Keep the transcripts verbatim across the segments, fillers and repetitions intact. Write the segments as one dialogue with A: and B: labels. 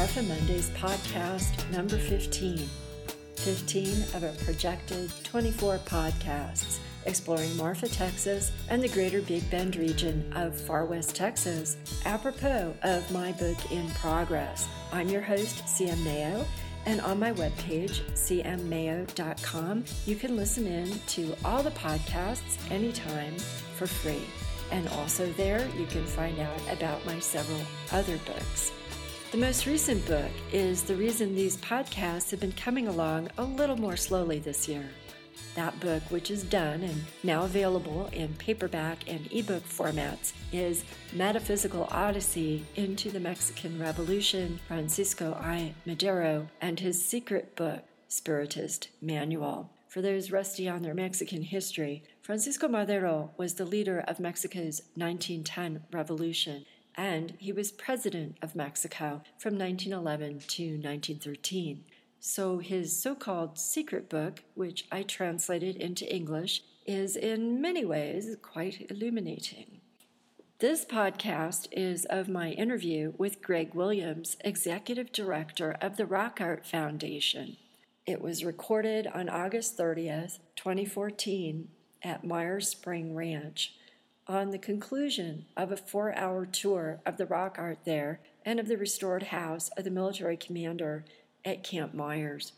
A: Marfa Mondays podcast number fifteen. fifteen of a projected twenty-four podcasts exploring Marfa, Texas, and the greater Big Bend region of Far West Texas, apropos of my book in progress. I'm your host, C M Mayo, and on my webpage, c m mayo dot com, you can listen in to all the podcasts anytime for free. And also there, you can find out about my several other books. The most recent book is the reason these podcasts have been coming along a little more slowly this year. That book, which is done and now available in paperback and ebook formats, is Metaphysical Odyssey into the Mexican Revolution, Francisco I. Madero, and his secret book, Spiritist Manual. For those rusty on their Mexican history, Francisco Madero was the leader of Mexico's nineteen ten revolution, and he was president of Mexico from nineteen eleven to nineteen thirteen. So his so-called secret book, which I translated into English, is in many ways quite illuminating. This podcast is of my interview with Greg Williams, Executive Director of the Rock Art Foundation. It was recorded on August thirtieth, twenty fourteen at Myers Spring Ranch on the conclusion of a four-hour tour of the rock art there and of the restored house of the military commander at Camp Myers.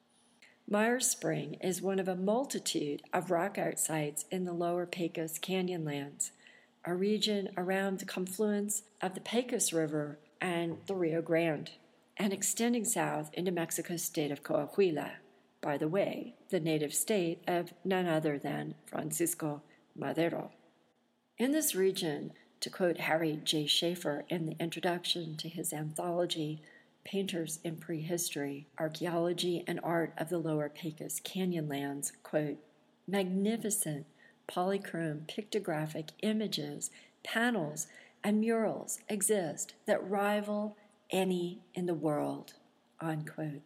A: Myers Spring is one of a multitude of rock art sites in the lower Pecos Canyonlands, a region around the confluence of the Pecos River and the Rio Grande, and extending south into Mexico's state of Coahuila, by the way, the native state of none other than Francisco Madero. In this region, to quote Harry J. Schaefer in the introduction to his anthology, Painters in Prehistory, Archaeology and Art of the Lower Pecos Canyonlands, quote, magnificent polychrome pictographic images, panels, and murals exist that rival any in the world, unquote.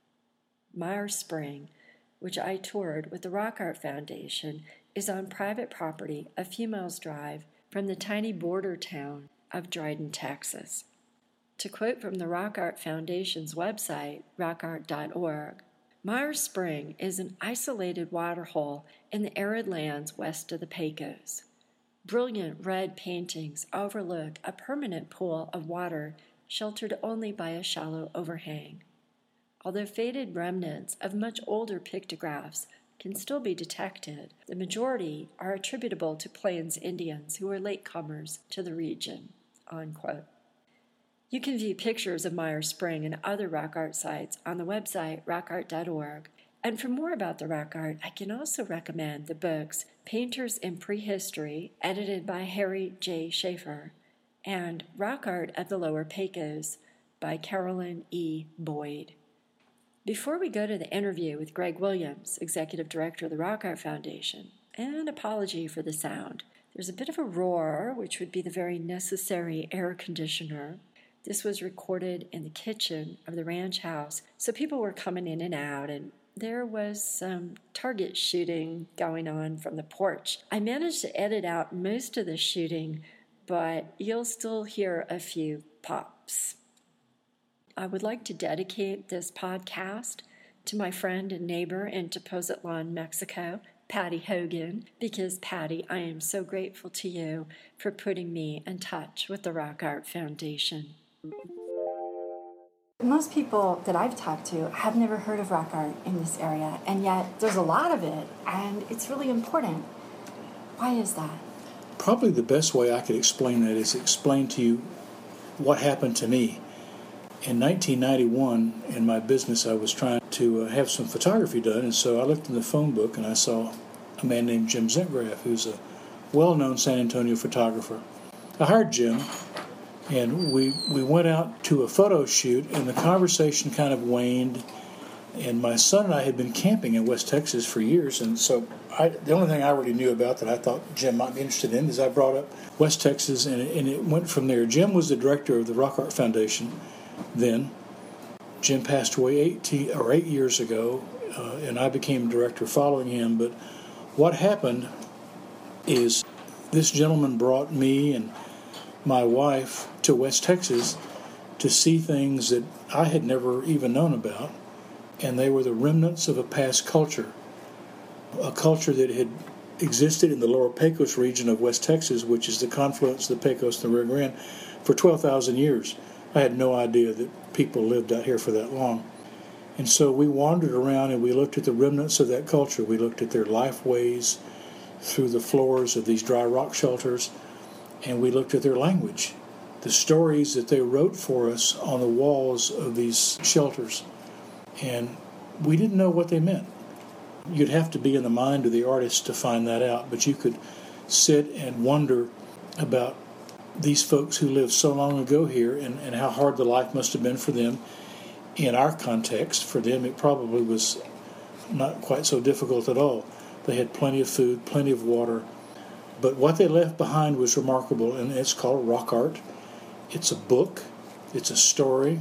A: Myers Spring, which I toured with the Rock Art Foundation, is on private property a few miles drive from the tiny border town of Dryden, Texas. To quote from the Rock Art Foundation's website, rock art dot org, Myers Spring is an isolated waterhole in the arid lands west of the Pecos. Brilliant red paintings overlook a permanent pool of water sheltered only by a shallow overhang. Although faded remnants of much older pictographs can still be detected, the majority are attributable to Plains Indians who were latecomers to the region, unquote. You can view pictures of Myers Spring and other rock art sites on the website rock art dot org. And for more about the rock art, I can also recommend the books Painters in Prehistory, edited by Harry J. Schaefer, and Rock Art of the Lower Pecos by Carolyn E. Boyd. Before we go to the interview with Greg Williams, Executive Director of the Rock Art Foundation, an apology for the sound. There's a bit of a roar, which would be the very necessary air conditioner. This was recorded in the kitchen of the ranch house, so people were coming in and out, and there was some target shooting going on from the porch. I managed to edit out most of the shooting, but you'll still hear a few pops. I would like to dedicate this podcast to my friend and neighbor in Tepozatlan, Mexico, Patty Hogan, because, Patty, I am so grateful to you for putting me in touch with the Rock Art Foundation. Most people that I've talked to have never heard of rock art in this area, and yet there's a lot of it, and it's really important. Why is that?
B: Probably the best way I could explain that is explain to you what happened to me. In nineteen ninety-one, in my business, I was trying to uh, have some photography done, and so I looked in the phone book and I saw a man named Jim Zentgraf, who's a well-known San Antonio photographer. I hired Jim, and we, we went out to a photo shoot, and the conversation kind of waned, and my son and I had been camping in West Texas for years, and so I, the only thing I already knew about that I thought Jim might be interested in is I brought up West Texas, and it, and it went from there. Jim was the director of the Rock Art Foundation then. Jim passed away eighteen or eight years ago, uh, and I became director following him. But what happened is this gentleman brought me and my wife to West Texas to see things that I had never even known about, and they were the remnants of a past culture, a culture that had existed in the lower Pecos region of West Texas, which is the confluence of the Pecos and the Rio Grande, for twelve thousand years. I had no idea that people lived out here for that long. And so we wandered around and we looked at the remnants of that culture. We looked at their lifeways through the floors of these dry rock shelters, and we looked at their language, the stories that they wrote for us on the walls of these shelters. And we didn't know what they meant. You'd have to be in the mind of the artist to find that out, but you could sit and wonder about these folks who lived so long ago here and, and how hard the life must have been for them. In our context, for them, it probably was not quite so difficult at all. They had plenty of food, plenty of water, but what they left behind was remarkable, and it's called rock art. It's a book. It's a story.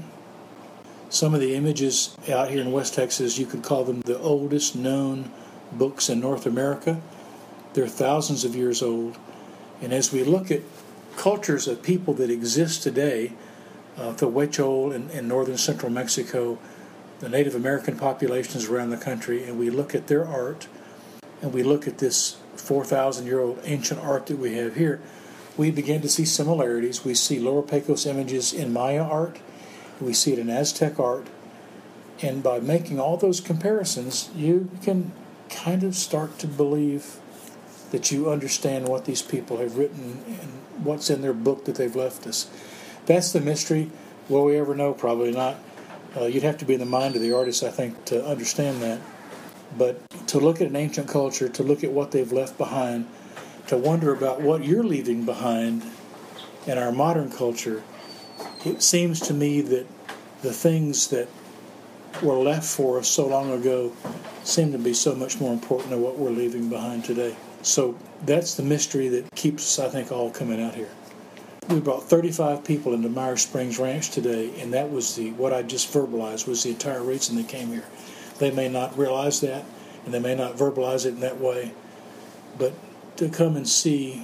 B: Some of the images out here in West Texas, you could call them the oldest known books in North America. They're thousands of years old. And as we look at cultures of people that exist today, uh, the Huichol in, in northern central Mexico, the Native American populations around the country, and we look at their art, and we look at this four thousand year old ancient art that we have here, we begin to see similarities. We see Lower Pecos images in Maya art, we see it in Aztec art, and by making all those comparisons, you can kind of start to believe that you understand what these people have written and what's in their book that they've left us. That's the mystery. Will we ever know? Probably not. Uh, you'd have to be in the mind of the artist, I think, to understand that. But to look at an ancient culture, to look at what they've left behind, to wonder about what you're leaving behind in our modern culture, it seems to me that the things that were left for us so long ago seem to be so much more important than what we're leaving behind today. So that's the mystery that keeps us, I think, all coming out here. We brought thirty-five people into Myers Springs Ranch today, and that was the what I just verbalized was the entire reason they came here. They may not realize that, and they may not verbalize it in that way, but to come and see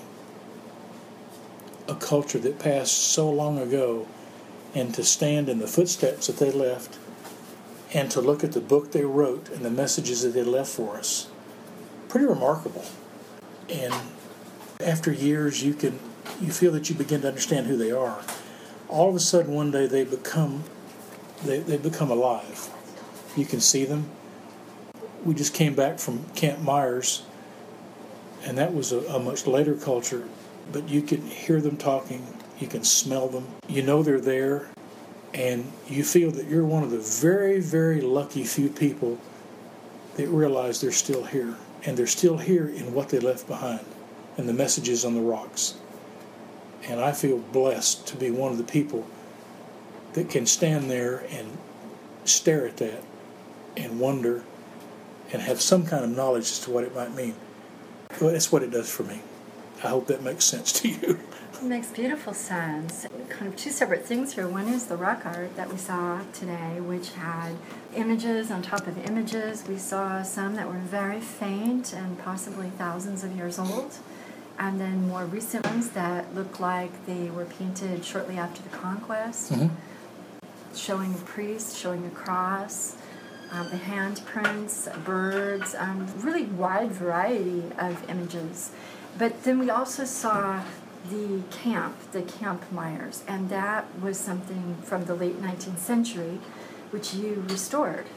B: a culture that passed so long ago, and to stand in the footsteps that they left, and to look at the book they wrote and the messages that they left for us, pretty remarkable. And after years, you can you feel that you begin to understand who they are. All of a sudden, one day, they become they, they become alive. You can see them. We just came back from Camp Myers, and that was a, a much later culture, but you can hear them talking, you can smell them, you know they're there, and you feel that you're one of the very, very lucky few people that realize they're still here, and they're still here in what they left behind, and the messages on the rocks. And I feel blessed to be one of the people that can stand there and stare at that and wonder and have some kind of knowledge as to what it might mean. Well, that's what it does for me. I hope that makes sense to you.
C: It makes beautiful sense. Kind of two separate things here. One is the rock art that we saw today, which had images on top of images. We saw some that were very faint and possibly thousands of years old, and then more recent ones that look like they were painted shortly after the conquest, mm-hmm. showing a priest, showing a cross, um, the handprints, birds, um, really wide variety of images. But then we also saw the camp, the Camp Myers, and that was something from the late nineteenth century, which you restored.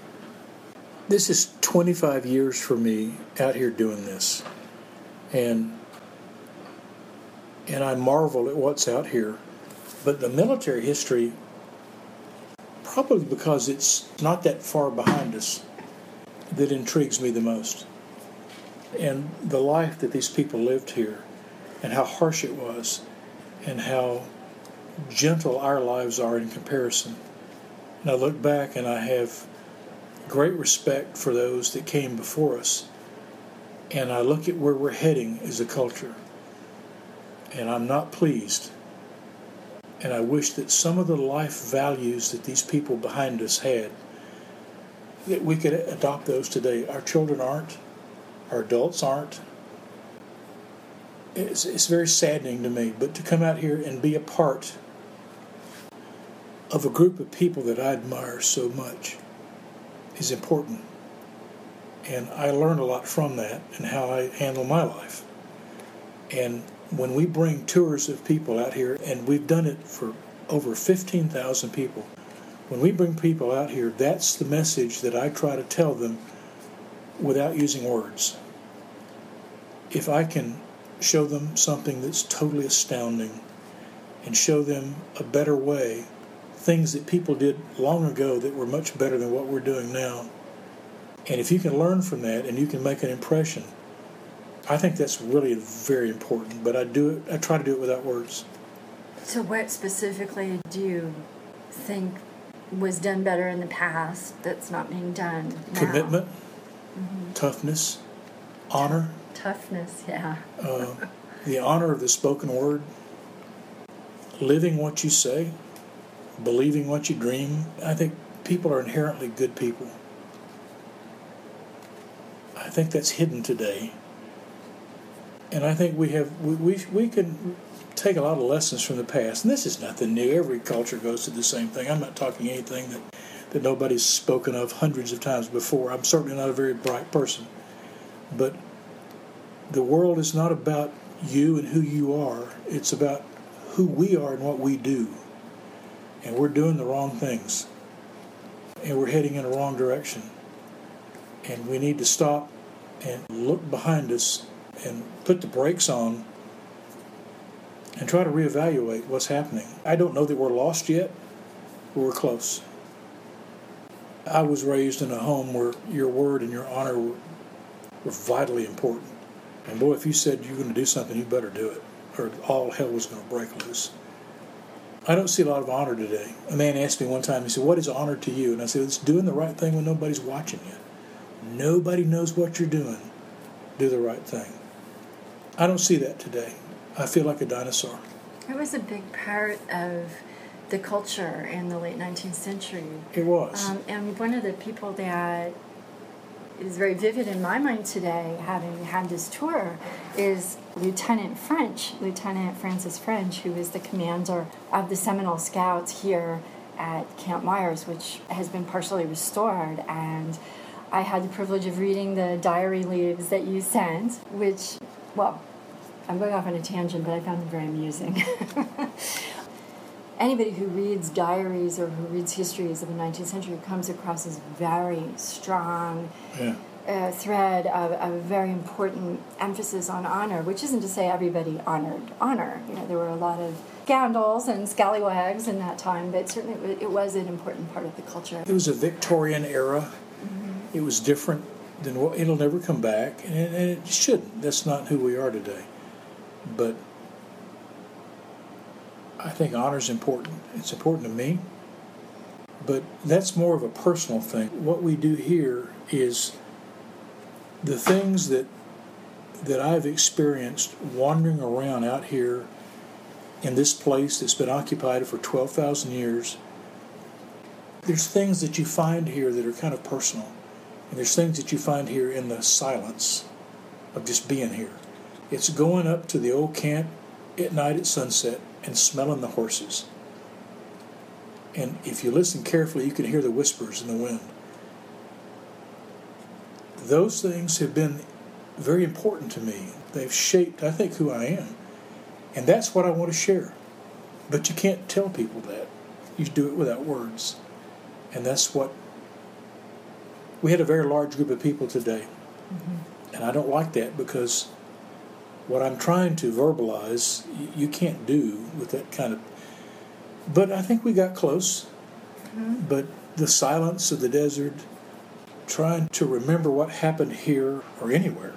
B: This is twenty-five years for me out here doing this, and and I marvel at what's out here. But the military history, probably because it's not that far behind us, that intrigues me the most. And the life that these people lived here, and how harsh it was, and how gentle our lives are in comparison. And I look back and I have great respect for those that came before us. And I look at where we're heading as a culture. And I'm not pleased. And I wish that some of the life values that these people behind us had, that we could adopt those today. Our children aren't. Our adults aren't. It's, it's very saddening to me, but to come out here and be a part of a group of people that I admire so much is important. And I learn a lot from that and how I handle my life. And when we bring tours of people out here, and we've done it for over fifteen thousand people, when we bring people out here, that's the message that I try to tell them without using words. If I can show them something that's totally astounding and show them a better way, things that people did long ago that were much better than what we're doing now, and if you can learn from that and you can make an impression, I think that's really very important. But I do it. I try to do it without words.
C: So what specifically do you think was done better in the past that's not being done now?
B: Commitment, mm-hmm. toughness, honor.
C: Toughness, yeah.
B: uh, the honor of the spoken word, living what you say, believing what you dream. I think people are inherently good people. I think that's hidden today. And I think we have we, we we can take a lot of lessons from the past. And this is nothing new. Every culture goes through the same thing. I'm not talking anything that, that nobody's spoken of hundreds of times before. I'm certainly not a very bright person. But the world is not about you and who you are. It's about who we are and what we do. And we're doing the wrong things. And we're heading in the wrong direction. And we need to stop and look behind us and put the brakes on and try to reevaluate what's happening. I don't know that we're lost yet, but we're close. I was raised in a home where your word and your honor were, were vitally important. And boy, if you said you're going to do something, you better do it, or all hell was going to break loose. I don't see a lot of honor today. A man asked me one time, he said, "What is honor to you?" And I said, "It's doing the right thing when nobody's watching you. Nobody knows what you're doing. Do the right thing." I don't see that today. I feel like a dinosaur.
C: It was a big part of the culture in the late nineteenth century.
B: It was.
C: Um, and one of the people that is very vivid in my mind today, having had this tour, is Lieutenant French, Lieutenant Francis French, who is the commander of the Seminole Scouts here at Camp Myers, which has been partially restored. And I had the privilege of reading the diary leaves that you sent, which, well, I'm going off on a tangent, but I found them very amusing. Anybody who reads diaries or who reads histories of the nineteenth century comes across this very strong
B: yeah.
C: uh, thread of, of a very important emphasis on honor, which isn't to say everybody honored honor. You know, there were a lot of scandals and scallywags in that time, but certainly it was an important part of the culture.
B: It was a Victorian era. Mm-hmm. It was different than what, it'll never come back, and it, and it shouldn't. That's not who we are today. But I think honor is important. It's important to me. But that's more of a personal thing. What we do here is the things that that I've experienced wandering around out here in this place that's been occupied for twelve thousand years. There's things that you find here that are kind of personal. And there's things that you find here in the silence of just being here. It's going up to the old camp at night at sunset and smelling the horses. And if you listen carefully, you can hear the whispers in the wind. Those things have been very important to me. They've shaped, I think, who I am. And that's what I want to share. But you can't tell people that. You do it without words. And that's what... We had a very large group of people today. Mm-hmm. And I don't like that because what I'm trying to verbalize, you can't do with that kind of... But I think we got close. Mm-hmm. But the silence of the desert, trying to remember what happened here or anywhere,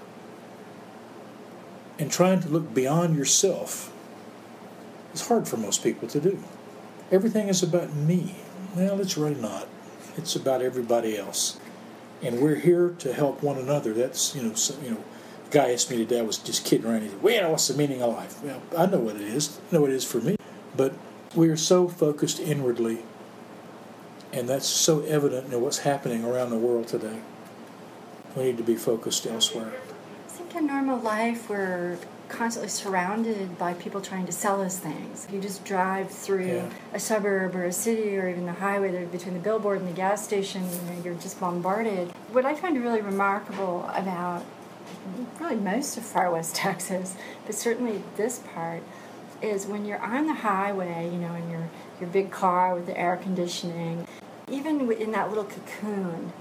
B: and trying to look beyond yourself is hard for most people to do. Everything is about me. Well, it's really not. It's about everybody else. And we're here to help one another. That's, you know, so, you know, a guy asked me today, I was just kidding around. He said, well, what's the meaning of life? Well, I know what it is. I know what it is for me. But we are so focused inwardly, and that's so evident in what's happening around the world today. We need to be focused elsewhere.
C: I think in normal life we're constantly surrounded by people trying to sell us things. You just drive through
B: Yeah.
C: a suburb or a city or even the highway there between the billboard and the gas station, you know, you're just bombarded. What I find really remarkable about really most of far west Texas, but certainly this part, is when you're on the highway, you know, in your, your big car with the air conditioning, even in that little cocoon,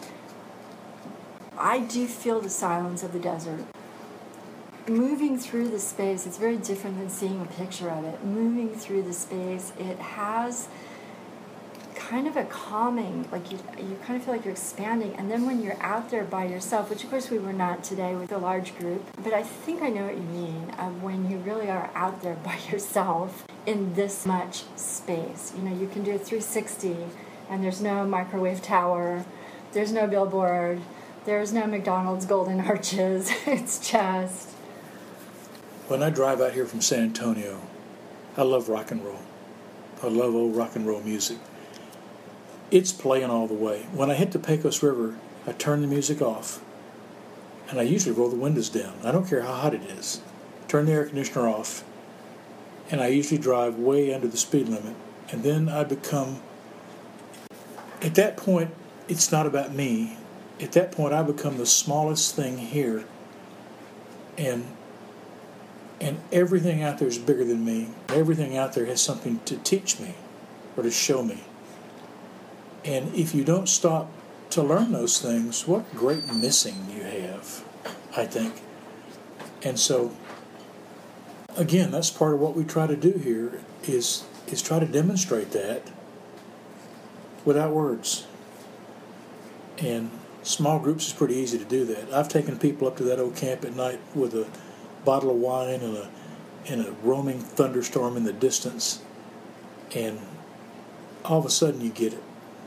C: I do feel the silence of the desert. Moving through the space, it's very different than seeing a picture of it. Moving through the space, it has kind of a calming, like you, you kind of feel like you're expanding. And then when you're out there by yourself, which of course we were not today with a large group, but I think I know what you mean of when you really are out there by yourself in this much space. You know, you can do a three sixty and there's no microwave tower, there's no billboard, there's no McDonald's golden arches. It's just...
B: When I drive out here from San Antonio, I love rock and roll. I love old rock and roll music. It's playing all the way. When I hit the Pecos River, I turn the music off, and I usually roll the windows down. I don't care how hot it is. Turn the air conditioner off, and I usually drive way under the speed limit. And then I become, at that point, it's not about me. At that point, I become the smallest thing here, and and everything out there is bigger than me. Everything out there has something to teach me or to show me. And if you don't stop to learn those things, what great missing you have, I think. And so, again, that's part of what we try to do here is is try to demonstrate that without words. And small groups is pretty easy to do that. I've taken people up to that old camp at night with a bottle of wine and a and a roaming thunderstorm in the distance, and all of a sudden you get it.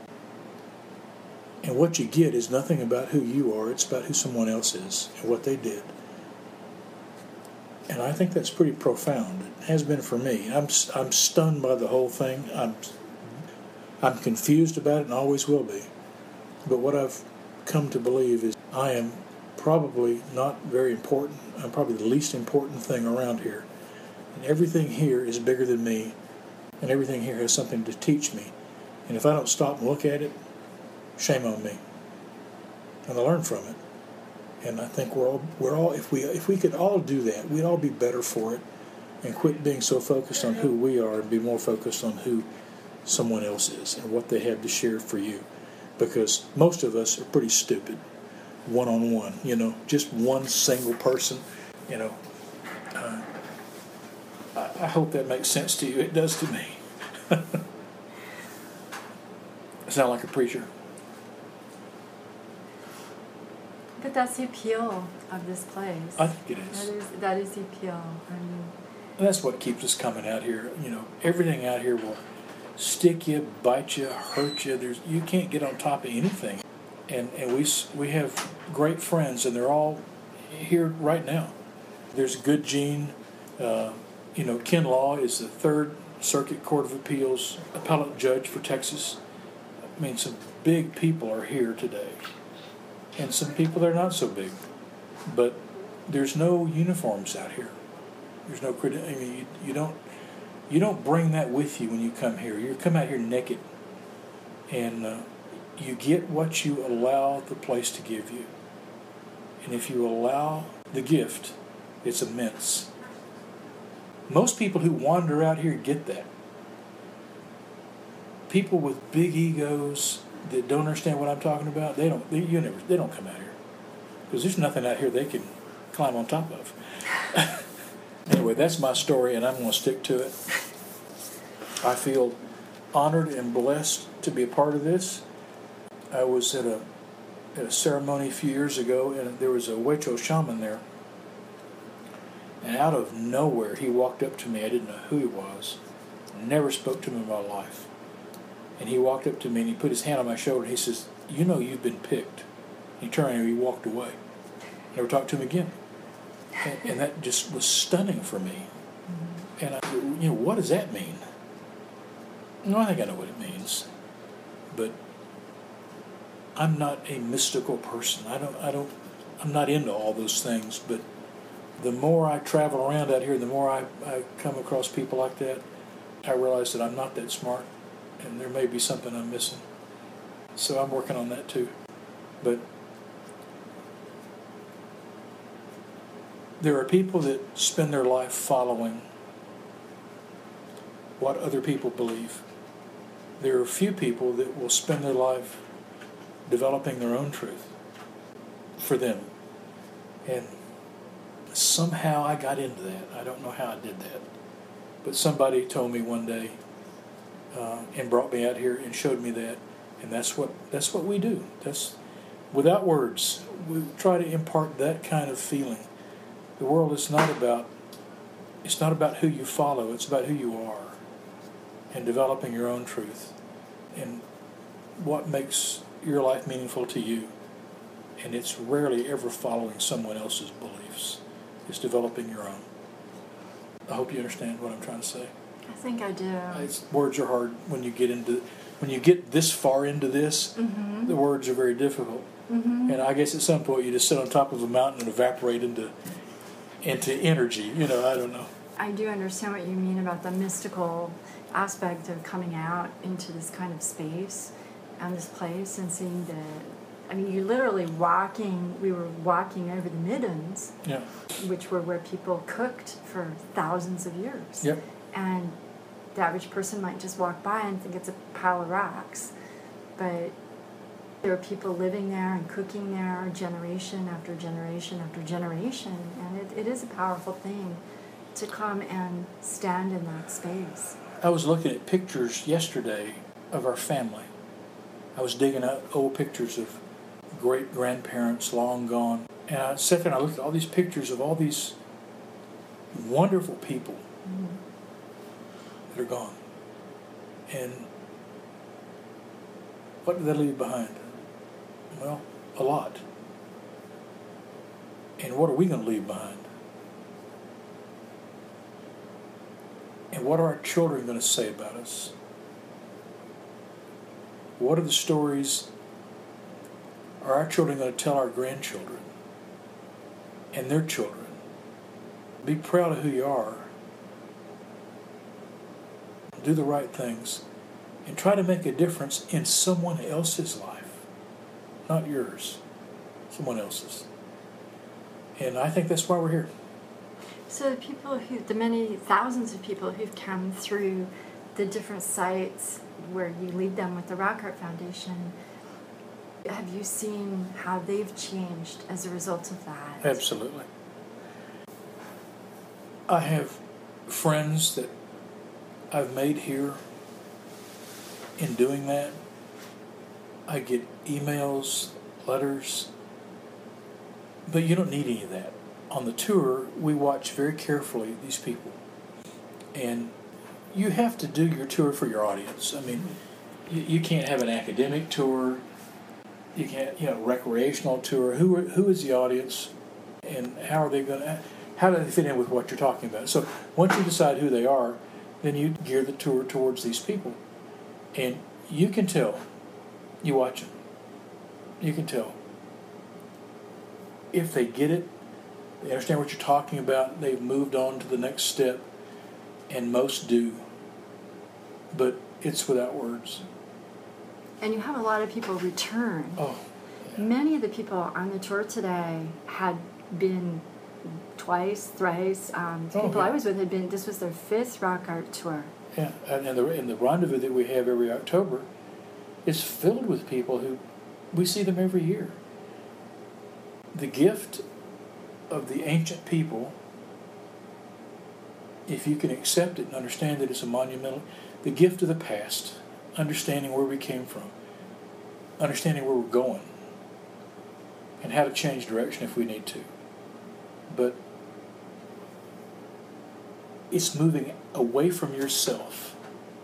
B: And what you get is nothing about who you are, it's about who someone else is and what they did. And I think that's pretty profound. It has been for me. I'm I'm stunned by the whole thing. I'm I'm confused about it and always will be. But what I've come to believe is I am probably not very important. I'm probably the least important thing around here. And everything here is bigger than me, and everything here has something to teach me. And if I don't stop and look at it, shame on me. And I learn from it. And I think we're all we're all if we if we could all do that, we'd all be better for it, and quit being so focused on who we are and be more focused on who someone else is and what they have to share for you. Because most of us are pretty stupid, one-on-one, you know, just one single person, you know. Uh, I, I hope that makes sense to you. It does to me. I sound like a preacher.
C: But that's the appeal of this place.
B: I think it is.
C: That is, that is the appeal. I mean,
B: And that's what keeps us coming out here. You know, everything out here will stick you, bite you, hurt you. There's you can't get on top of anything. And and we we have great friends, and they're all here right now. There's Good Gene. Uh, you know, Ken Law is the Third Circuit Court of Appeals appellate judge for Texas. I mean, some big people are here today, and some people that are not so big. But there's no uniforms out here. There's no credit. I mean, you, you don't you don't bring that with you when you come here. You come out here naked, and uh, you get what you allow the place to give you. And if you allow the gift, it's immense. Most people who wander out here get that. People with big egos that don't understand what I'm talking about, they don't. They, you never. They don't come out here because there's nothing out here they can climb on top of. Anyway, that's my story, and I'm going to stick to it. I feel honored and blessed to be a part of this. I was at a at a ceremony a few years ago, and there was a Huichol shaman there. And out of nowhere, he walked up to me. I didn't know who he was. Never spoke to him in my life. And he walked up to me, and he put his hand on my shoulder, and he says, "You know you've been picked." He turned and he walked away. Never talked to him again. And, and that just was stunning for me. And I, you know, what does that mean? No, I think I know what it means. But I'm not a mystical person. I don't. I don't. I'm not into all those things. But the more I travel around out here, the more I, I come across people like that, I realize that I'm not that smart, and there may be something I'm missing. So I'm working on that too. But there are people that spend their life following what other people believe. There are a few people that will spend their life developing their own truth for them. And somehow I got into that. I don't know how I did that. But somebody told me one day uh, and brought me out here and showed me that. And that's what that's what we do. That's without words. We try to impart that kind of feeling. The world is not about it's not about who you follow, it's about who you are and developing your own truth and what makes your life meaningful to you. And it's rarely ever following someone else's beliefs. It's developing your own. I hope you understand what I'm trying to say.
C: I think I do.
B: It's, words are hard when you get into when you get this far into this. Mm-hmm. The words are very difficult. Mm-hmm. And I guess at some point you just sit on top of a mountain and evaporate into into energy. You know, I don't know.
C: I do understand what you mean about the mystical aspect of coming out into this kind of space and this place and seeing the. I mean, you're literally walking. We were walking over the Middens,
B: yeah,
C: which were where people cooked for thousands of years.
B: Yep.
C: And the average person might just walk by and think it's a pile of rocks, but there are people living there and cooking there generation after generation after generation, and it, it is a powerful thing to come and stand in that space.
B: I was looking at pictures yesterday of our family. I was digging out old pictures of great-grandparents long gone, and I sat there and I looked at all these pictures of all these wonderful people mm-hmm. that are gone. And what did they leave behind? Well, a lot. And what are we going to leave behind? And what are our children going to say about us? What are the stories are our children going to tell our grandchildren and their children? Be proud of who you are. Do the right things. And try to make a difference in someone else's life. Not yours. Someone else's. And I think that's why we're here.
C: So the people who, the many thousands of people who've come through the different sites where you lead them with the Rock Art Foundation, have you seen how they've changed as a result of that?
B: Absolutely. I have friends that I've made here in doing that. I get emails, letters, but you don't need any of that. On the tour, we watch very carefully these people. And you have to do your tour for your audience. I mean, you, you can't have an academic tour. You can't, you know, recreational tour. Who are, who is the audience, and how are they going to? How do they fit in with what you're talking about? So once you decide who they are, then you gear the tour towards these people, and you can tell. You watch them. You can tell if they get it. They understand what you're talking about. They've moved on to the next step, and most do. But it's without words.
C: And you have a lot of people return.
B: Oh, yeah.
C: Many of the people on the tour today had been twice, thrice. Um, the
B: oh,
C: people
B: yeah.
C: I was with had been, this was their fifth Rock Art tour.
B: Yeah, and, and, the, and the rendezvous that we have every October is filled with people who, we see them every year. The gift of the ancient people, if you can accept it and understand that it's a monumental, the gift of the past, understanding where we came from, understanding where we're going, and how to change direction if we need to. But it's moving away from yourself.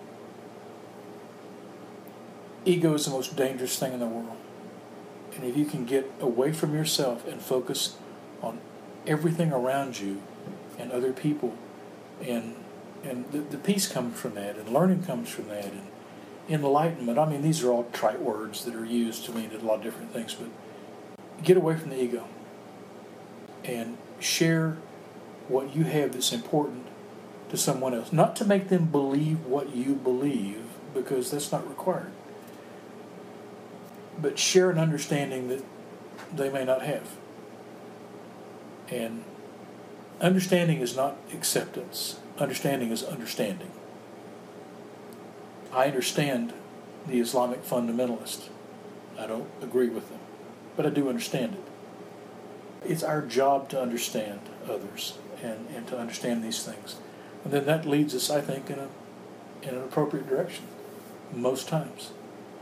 B: Ego is the most dangerous thing in the world. And if you can get away from yourself and focus on everything around you and other people, and and the, the peace comes from that, and learning comes from that, and enlightenment. I mean, these are all trite words that are used to mean a lot of different things, but get away from the ego and share what you have that's important to someone else. Not to make them believe what you believe, because that's not required. But share an understanding that they may not have. And understanding is not acceptance. Understanding is understanding. I understand the Islamic fundamentalists. I don't agree with them, but I do understand it. It's our job to understand others and, and to understand these things. And then that leads us, I think, in a in an appropriate direction most times.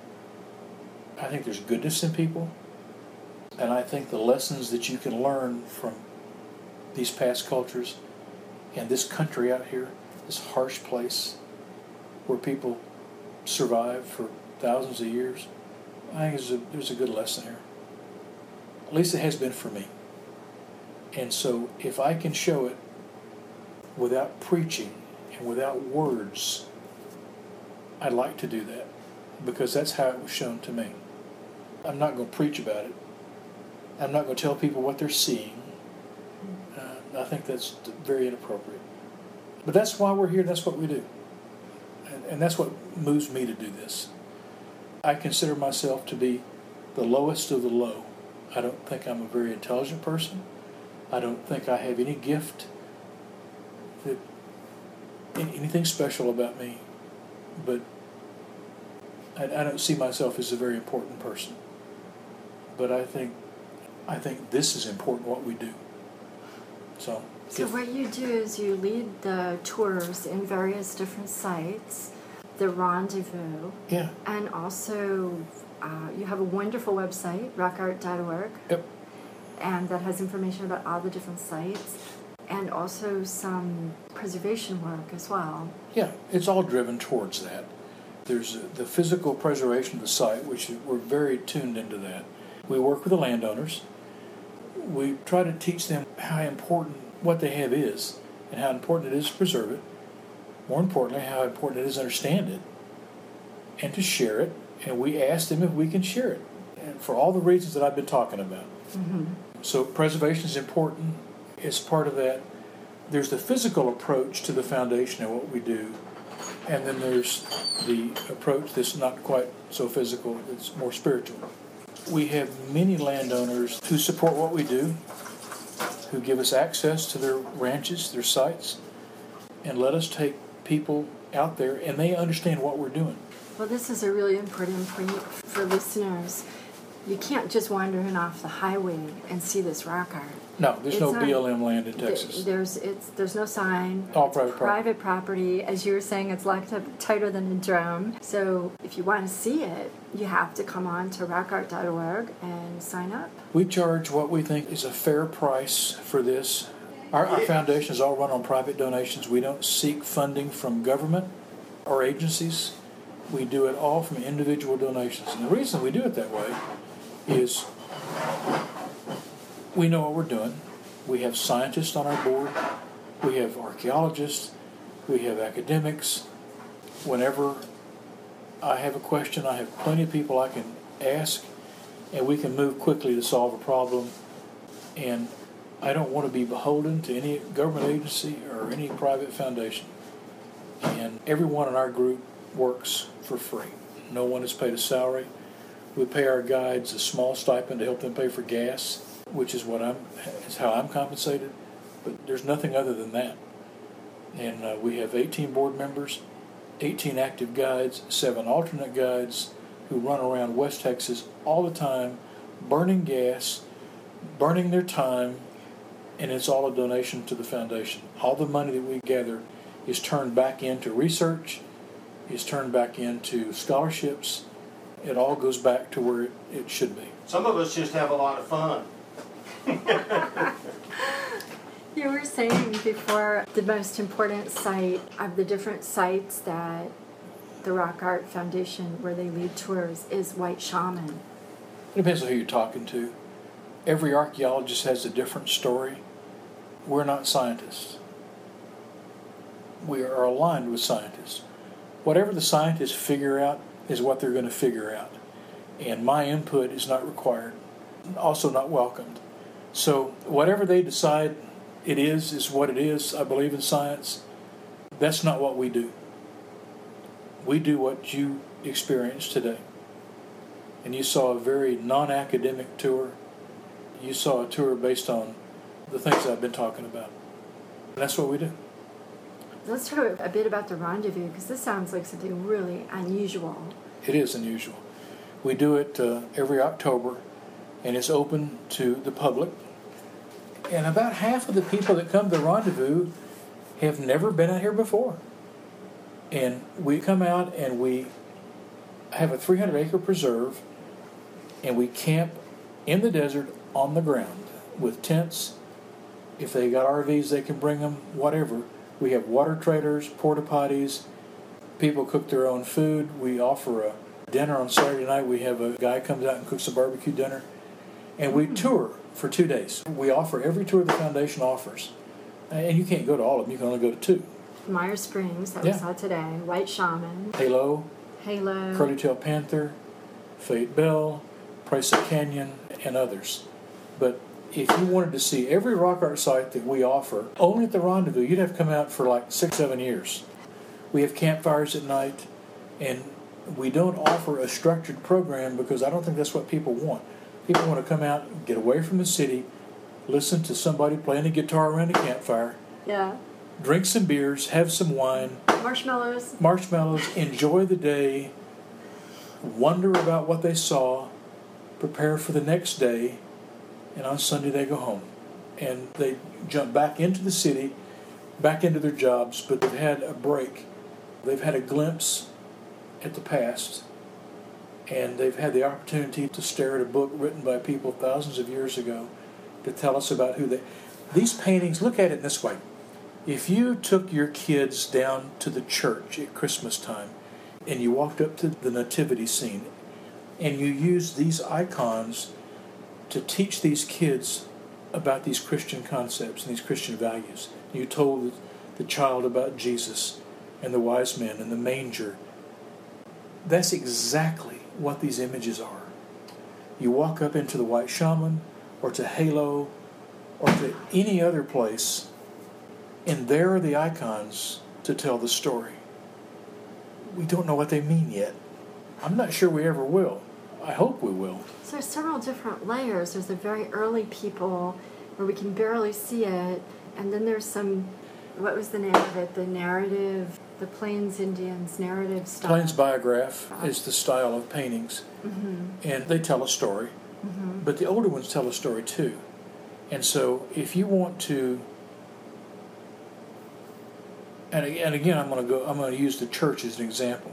B: I think there's goodness in people, and I think the lessons that you can learn from these past cultures and this country out here, this harsh place where people survive for thousands of years, I think there's a, there's a good lesson here. At least it has been for me. And so if I can show it without preaching and without words, I'd like to do that, because that's how it was shown to me. I'm not going to preach about it. I'm not going to tell people what they're seeing. Uh, I think that's very inappropriate. But that's why we're here. That's what we do. And, and that's what moves me to do this. I consider myself to be the lowest of the low. I don't think I'm a very intelligent person. I don't think I have any gift, that anything special about me. But I, I don't see myself as a very important person. But I think I think this is important, what we do. So,
C: so
B: if,
C: what you do is you lead the tours in various different sites, the rendezvous,
B: yeah,
C: and also uh, you have a wonderful website, rock art dot org.
B: Yep.
C: And that has information about all the different sites, and also some preservation work as well.
B: Yeah, it's all driven towards that. There's uh, the physical preservation of the site, which we're very tuned into that. We work with the landowners. We try to teach them how important what they have is, and how important it is to preserve it. More importantly, how important it is to understand it and to share it. And we ask them if we can share it, and for all the reasons that I've been talking about.
C: Mm-hmm.
B: So preservation is important. As part of that, there's the physical approach to the foundation and what we do, and then there's the approach that's not quite so physical, it's more spiritual. We have many landowners who support what we do, who give us access to their ranches, their sites, and let us take people out there, and they understand what we're doing.
C: Well, this is a really important point for listeners. You can't just wander in off the highway and see this rock art.
B: No, there's
C: It's
B: no
C: not-
B: B L M land in Texas.
C: There's it's there's no sign.
B: All
C: It's
B: private property.
C: private property. As you were saying, it's locked up tighter than a drum. So if you want to see it, you have to come on to rock art dot org and sign up.
B: We charge what we think is a fair price for this. Our, our foundation is all run on private donations. We don't seek funding from government or agencies. We do it all from individual donations. And the reason we do it that way is we know what we're doing. We have scientists on our board. We have archaeologists. We have academics. Whenever I have a question, I have plenty of people I can ask, and we can move quickly to solve a problem. And I don't want to be beholden to any government agency or any private foundation. And everyone in our group works for free. No one is paid a salary. We pay our guides a small stipend to help them pay for gas, which is what I'm is how I'm compensated. But there's nothing other than that. And uh, we have eighteen board members, eighteen active guides, seven alternate guides who run around West Texas all the time, burning gas, burning their time, and it's all a donation to the foundation. All the money that we gather is turned back into research, is turned back into scholarships. It all goes back to where it, it should be.
D: Some of us just have a lot of fun.
C: You were saying before the most important site of the different sites that the Rock Art Foundation, where they lead tours, is White Shaman.
B: It depends on who you're talking to. Every archaeologist has a different story. We're not scientists. We are aligned with scientists. Whatever the scientists figure out is what they're going to figure out. And my input is not required, also not welcomed. So whatever they decide it is is what it is. I believe in science. That's not what we do. We do what you experienced today. And you saw a very non-academic tour. You saw a tour based on the things I've been talking about. And that's what we do.
C: Let's talk a bit about the rendezvous, because this sounds like something really unusual.
B: It is unusual. We do it uh, every October, and it's open to the public. And about half of the people that come to the rendezvous have never been out here before. And we come out and we have a three hundred acre preserve, and we camp in the desert on the ground with tents. If they got R Vs, they can bring them, whatever. We have water trailers, porta potties. People cook their own food. We offer a dinner on Saturday night. We have a guy comes out and cooks a barbecue dinner. And we tour for two days. We offer every tour the foundation offers. And you can't go to all of them. You can only go to two.
C: Myers Springs, that
B: Yeah.
C: we saw today. White Shaman.
B: Halo,
C: Halo.
B: Curly-tailed panther, Fate Bell, Presa Canyon, and others. But if you wanted to see every rock art site that we offer, only at the rendezvous, you'd have to come out for like six, seven years. We have campfires at night, and we don't offer a structured program because I don't think that's what people want. People want to come out, get away from the city, listen to somebody playing a guitar around a campfire,
C: Yeah.
B: drink some beers, have some wine,
C: Marshmallows.
B: marshmallows, enjoy the day, wonder about what they saw, prepare for the next day, and on Sunday they go home. And they jump back into the city, back into their jobs, but they've had a break. They've had a glimpse at the past, and they've had the opportunity to stare at a book written by people thousands of years ago to tell us about who they... These paintings, look at it this way. If you took your kids down to the church at Christmas time and you walked up to the nativity scene and you used these icons to teach these kids about these Christian concepts and these Christian values, you told the child about Jesus and the wise men and the manger, that's exactly what these images are. You walk up into the White Shaman or to Halo or to any other place, and there are the icons to tell the story. We don't know what they mean yet. I'm not sure we ever will. I hope we will.
C: So there's several different layers. There's the very early people where we can barely see it, and then there's some, what was the name of it? The narrative, the Plains Indians narrative style.
B: Plains Biograph is the style of paintings,
C: Mm-hmm.
B: and they tell a story,
C: Mm-hmm.
B: but the older ones tell a story too. And so if you want to, and, and again I'm going to go, I'm going to use the church as an example.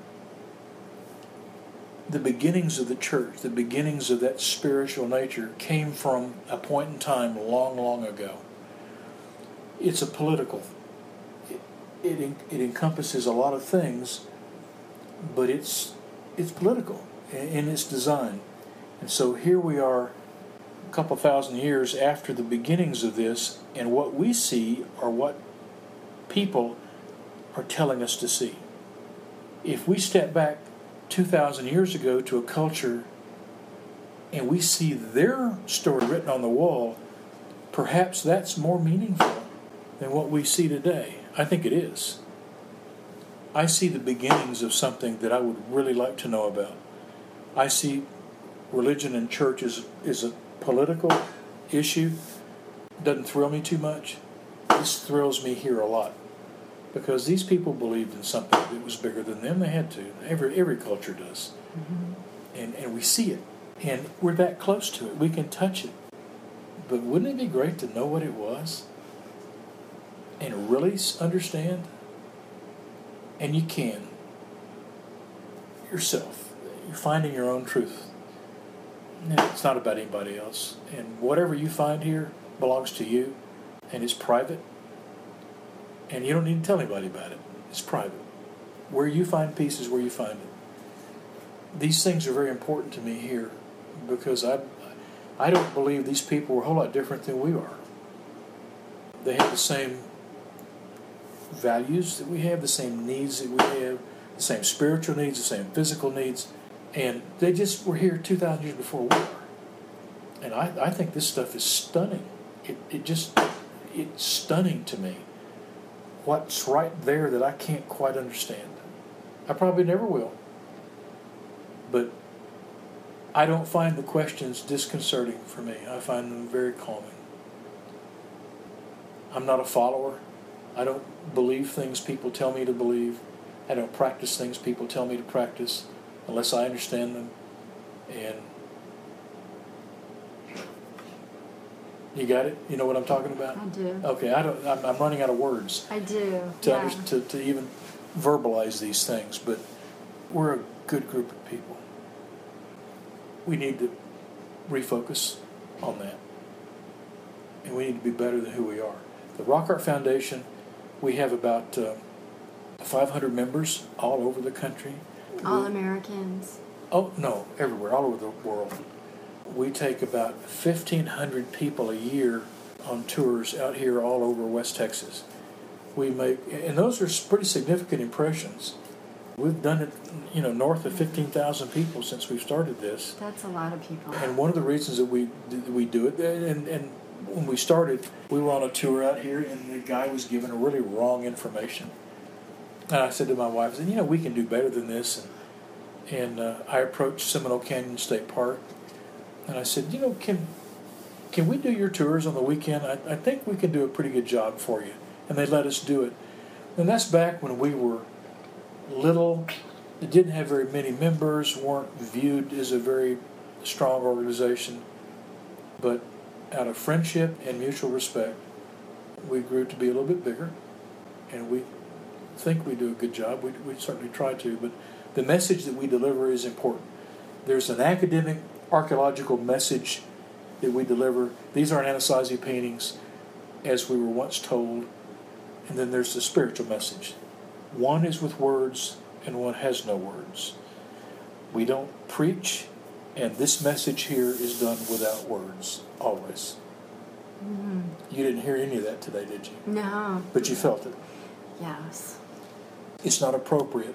B: The beginnings of the church, the beginnings of that spiritual nature came from a point in time long, long ago. It's a political, it, it, it encompasses a lot of things, but it's it's political in its design. And so here we are a couple thousand years after the beginnings of this, and what we see are what people are telling us to see. If we step back two thousand years ago to a culture and we see their story written on the wall, perhaps that's more meaningful than what we see today. I think it is. I see the beginnings of something that I would really like to know about. I see religion and church as, as a political issue. Doesn't thrill me too much. This thrills me here a lot. Because these people believed in something that was bigger than them. They had to. Every every culture does. Mm-hmm. And and we see it. And we're that close to it. We can touch it. But wouldn't it be great to know what it was? And really understand? And you can. Yourself. You're finding your own truth. And it's not about anybody else. And whatever you find here belongs to you. And it's private. And you don't need to tell anybody about it. It's private. Where you find peace is where you find it. These things are very important to me here because I, I don't believe these people were a whole lot different than we are. They have the same values that we have, the same needs that we have, the same spiritual needs, the same physical needs, and they just were here two thousand years before we were. And I, I think this stuff is stunning. It, it just... it's stunning to me what's right there that I can't quite understand. I probably never will. But I don't find the questions disconcerting for me. I find them very calming. I'm not a follower. I don't believe things people tell me to believe. I don't practice things people tell me to practice unless I understand them. And you got it? You know what I'm talking about?
C: I do.
B: Okay, I don't. I'm, I'm running out of words.
C: I do.
B: To,
C: yeah.
B: under, to to even verbalize these things, but we're a good group of people. We need to refocus on that, and we need to be better than who we are. The Rock Art Foundation, we have about uh, five hundred members all over the country.
C: All
B: we,
C: Americans.
B: Oh no, everywhere, all over the world. We take about fifteen hundred people a year on tours out here all over West Texas. We make, and those are pretty significant impressions. We've done it, you know, north of fifteen thousand people since we've started this.
C: That's a lot of people.
B: And one of the reasons that we we do it, and, and when we started, we were on a tour out here, and the guy was given a really wrong information. And I said to my wife, I said, you know, we can do better than this. And, and uh, I approached Seminole Canyon State Park, and I said, you know, can can we do your tours on the weekend? I, I think we can do a pretty good job for you. And they let us do it. And that's back when we were little, it didn't have very many members, weren't viewed as a very strong organization. But out of friendship and mutual respect, we grew to be a little bit bigger. And we think we do a good job. We, we certainly try to. But the message that we deliver is important. There's an academic archaeological message that we deliver. These aren't Anasazi paintings, as we were once told. And then there's the spiritual message. One is with words, and one has no words. We don't preach, and this message here is done without words, always.
C: Mm-hmm.
B: You didn't hear any of that today, did you?
C: No.
B: But you felt it.
C: Yes.
B: It's not appropriate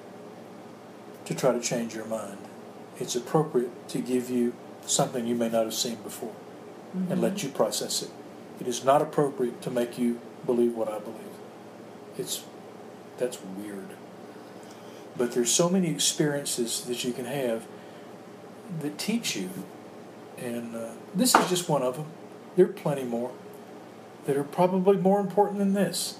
B: to try to change your mind. It's appropriate to give you something you may not have seen before, mm-hmm. and let you process it. It is not appropriate to make you believe what I believe. It's that's weird. But there's so many experiences that you can have that teach you, and uh, this is just one of them. There are plenty more that are probably more important than this.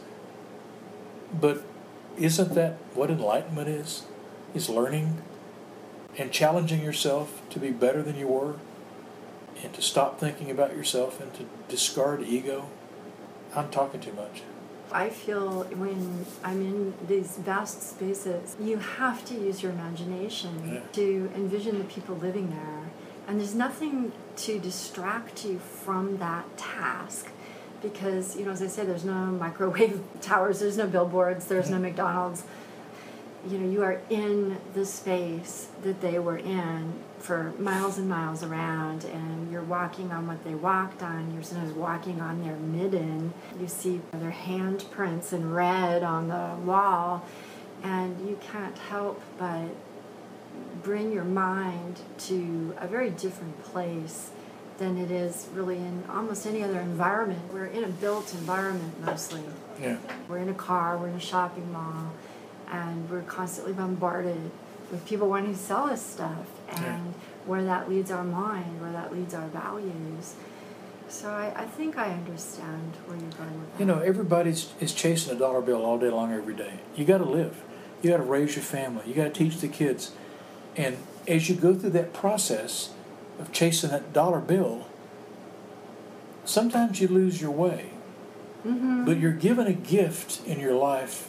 B: But isn't that what enlightenment is? Is learning and challenging yourself to be better than you were, and to stop thinking about yourself and to discard ego. I'm talking too much.
C: I feel when I'm in these vast spaces, you have to use your imagination
B: yeah.
C: to envision the people living there. And there's nothing to distract you from that task. Because, you know, as I said, there's no microwave towers, there's no billboards, there's no McDonald's. You know, you are in the space that they were in for miles and miles around, and you're walking on what they walked on. You're sometimes walking on their midden. You see their handprints in red on the wall, and you can't help but bring your mind to a very different place than it is really in almost any other environment. We're in a built environment mostly.
B: Yeah.
C: We're in a car, we're in a shopping mall, and we're constantly bombarded with people wanting to sell us stuff, and
B: yeah.
C: where that leads our mind, where that leads our values. So I, I think I understand where you're going with that.
B: You know, everybody's is chasing a dollar bill all day long every day. You got to live. You got to raise your family. You got to teach the kids. And as you go through that process of chasing that dollar bill, sometimes you lose your way.
C: Mm-hmm.
B: But you're given a gift in your life.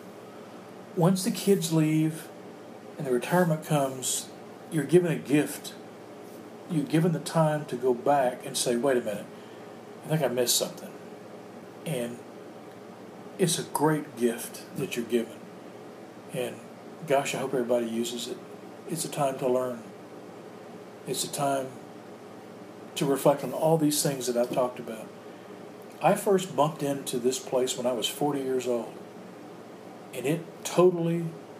B: Once the kids leave and the retirement comes, you're given a gift. You're given the time to go back and say, wait a minute, I think I missed something. And it's a great gift that you're given. And gosh, I hope everybody uses it. It's a time to learn. It's a time to reflect on all these things that I've talked about. I first bumped into this place when I was forty years old. And it totally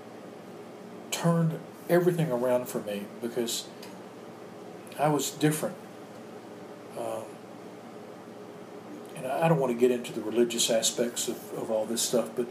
B: turned everything around for me because I was different. Um, and and I don't want to get into the religious aspects of, of all this stuff, but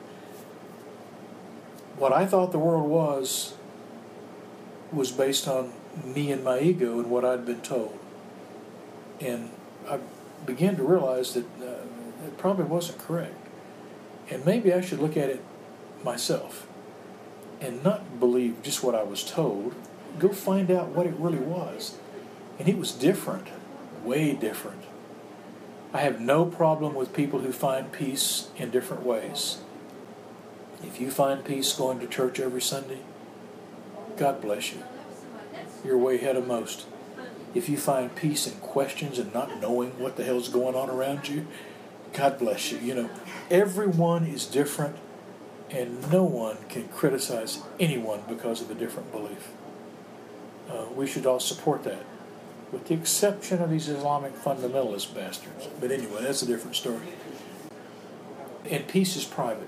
B: what I thought the world was was based on me and my ego and what I'd been told. And I began to realize that uh, it probably wasn't correct. And maybe I should look at it myself and not believe just what I was told. Go find out what it really was. And it was different, way different. I have no problem with people who find peace in different ways. If you find peace going to church every Sunday, God bless you. You're way ahead of most. If you find peace in questions and not knowing what the hell's going on around you, God bless you. You know, everyone is different, and no one can criticize anyone because of a different belief. Uh, we should all support that, with the exception of these Islamic fundamentalist bastards. But anyway, that's a different story. And peace is private.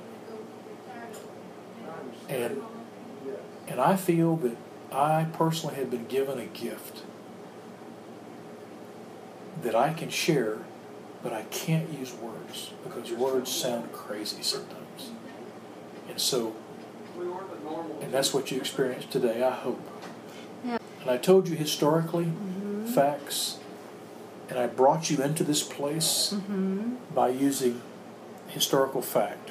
B: And and I feel that I personally have been given a gift that I can share, but I can't use words because words sound crazy sometimes. And so, and that's what you experienced today, I hope.
C: Yeah.
B: And I told you historically,
C: mm-hmm.
B: facts, and I brought you into this place
C: mm-hmm.
B: by using historical fact.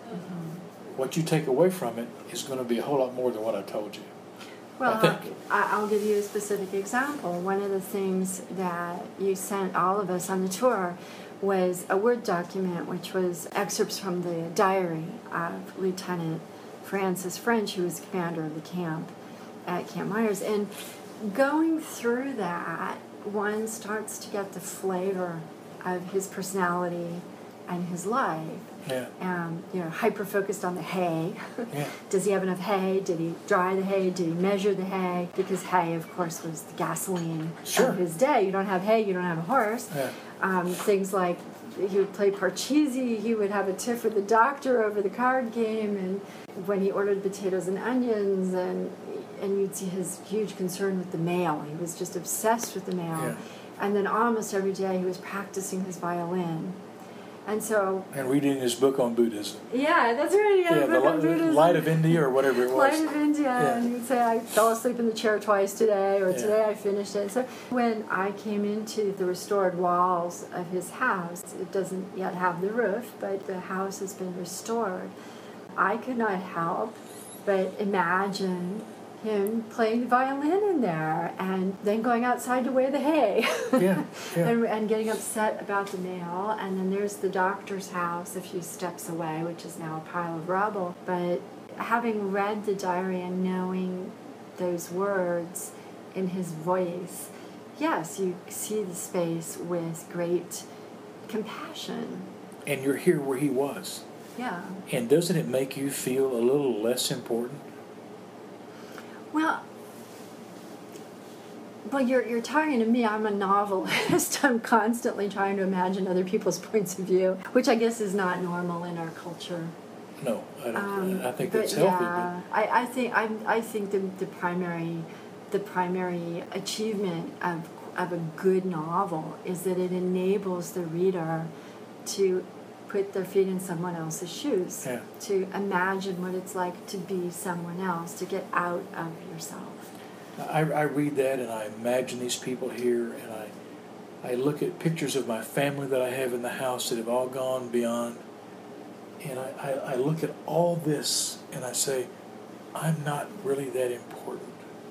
C: Mm-hmm.
B: What you take away from it is going to be a whole lot more than what I told you.
C: Well,
B: I think.
C: I- I'll give you a specific example. One of the things that you sent all of us on the tour was a Word document, which was excerpts from the diary of Lieutenant Francis French, who was commander of the camp at Camp Myers. And going through that, one starts to get the flavor of his personality and his life.
B: Yeah.
C: Um, you know, hyper focused on the hay.
B: Yeah.
C: Does he have enough hay? Did he dry the hay? Did he measure the hay? Because hay, of course, was the gasoline
B: Sure.
C: of his day. You don't have hay, you don't have a horse.
B: Yeah.
C: Um, things like he would play Parcheesi, he would have a tiff with the doctor over the card game, and when he ordered potatoes and onions, and and you'd see his huge concern with the mail. He was just obsessed with the mail.
B: Yeah.
C: And then almost every day he was practicing his violin. And so...
B: And reading his book on Buddhism.
C: Yeah, that's right. He had
B: Yeah,
C: a book
B: the
C: on
B: Li-
C: Buddhism.
B: Light of India or whatever it was.
C: Light of India.
B: Yeah.
C: And he'd say, I fell asleep in the chair twice today, or
B: Yeah.
C: today I finished it. So when I came into the restored walls of his house, it doesn't yet have the roof, but the house has been restored, I could not help but imagine him playing the violin in there and then going outside to weigh the hay.
B: Yeah, yeah.
C: and, and getting upset about the mail. And then there's the doctor's house a few steps away, which is now a pile of rubble. But having read the diary and knowing those words in his voice, yes, you see the space with great compassion.
B: And you're here where he was.
C: Yeah.
B: And doesn't it make you feel a little less important?
C: Well, well, you're you're talking to me. I'm a novelist. I'm constantly trying to imagine other people's points of view, which I guess is not normal in our culture.
B: No, I don't.
C: Um,
B: I think
C: but
B: that's healthy.
C: yeah, I, I think I I think the the primary the primary achievement of of a good novel is that it enables the reader to put their feet in someone else's shoes,
B: Yeah.
C: to imagine what it's like to be someone else, to get out of yourself.
B: I, I read that and I imagine these people here, and I I look at pictures of my family that I have in the house that have all gone beyond, and I, I, I look at all this and I say, I'm not really that important.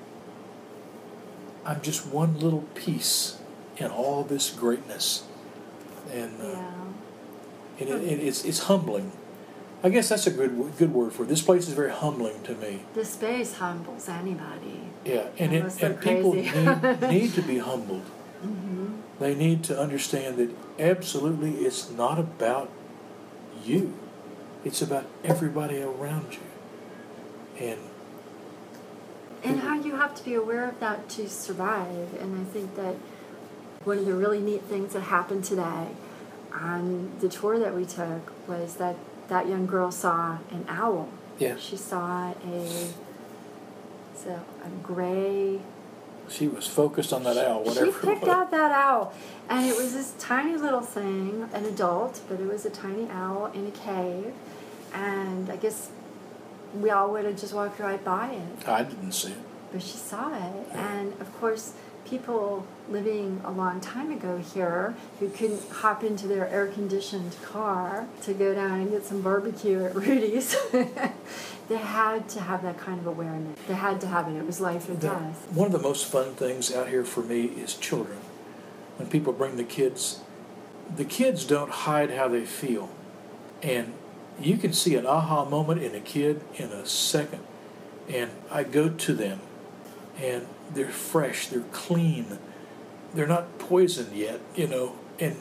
B: I'm just one little piece in all this greatness. And uh,
C: Yeah.
B: And it, it, it's it's humbling. I guess that's a good good word for it. This place is very humbling to me.
C: The space humbles anybody.
B: Yeah, and it,
C: Unless they're
B: and people
C: crazy.
B: need, need to be humbled.
C: Mm-hmm.
B: They need to understand that absolutely it's not about you. It's about everybody around you. And
C: And how you have to be aware of that to survive. And I think that one of the really neat things that happened today on the tour that we took was that that young girl saw an owl.
B: Yeah.
C: She saw a so a gray
B: She was focused on that owl, whatever
C: She picked
B: it was.
C: out that owl. And it was this tiny little thing, an adult, but it was a tiny owl in a cave. And I guess we all would have just walked right by it.
B: I didn't see it.
C: But she saw it. And of course, people living a long time ago here who couldn't hop into their air-conditioned car to go down and get some barbecue at Rudy's, they had to have that kind of awareness. They had to have it. It was life or
B: The-
C: death.
B: one of the most fun things out here for me is children. When people bring the kids, the kids don't hide how they feel. And you can see an aha moment in a kid in a second. And I go to them, and they're fresh, they're clean, they're not poisoned yet, you know, and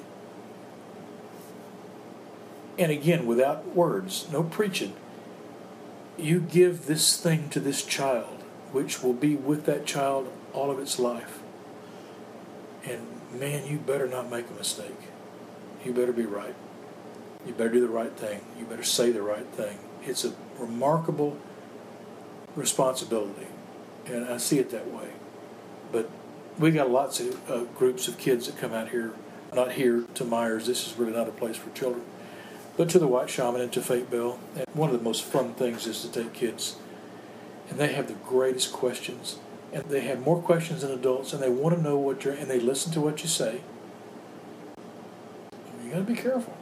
B: and again, without words, no preaching, you give this thing to this child, which will be with that child all of its life. And man, you better not make a mistake. You better be right. You better do the right thing. You better say the right thing. It's a remarkable responsibility, and I see it that way. But we got lots of uh, groups of kids that come out here, not here to Myers. This is really not a place for children, but to the White Shaman and to Fate Bell. And one of the most fun things is to take kids, and they have the greatest questions, and they have more questions than adults, and they want to know what you're, and they listen to what you say. You got to be careful.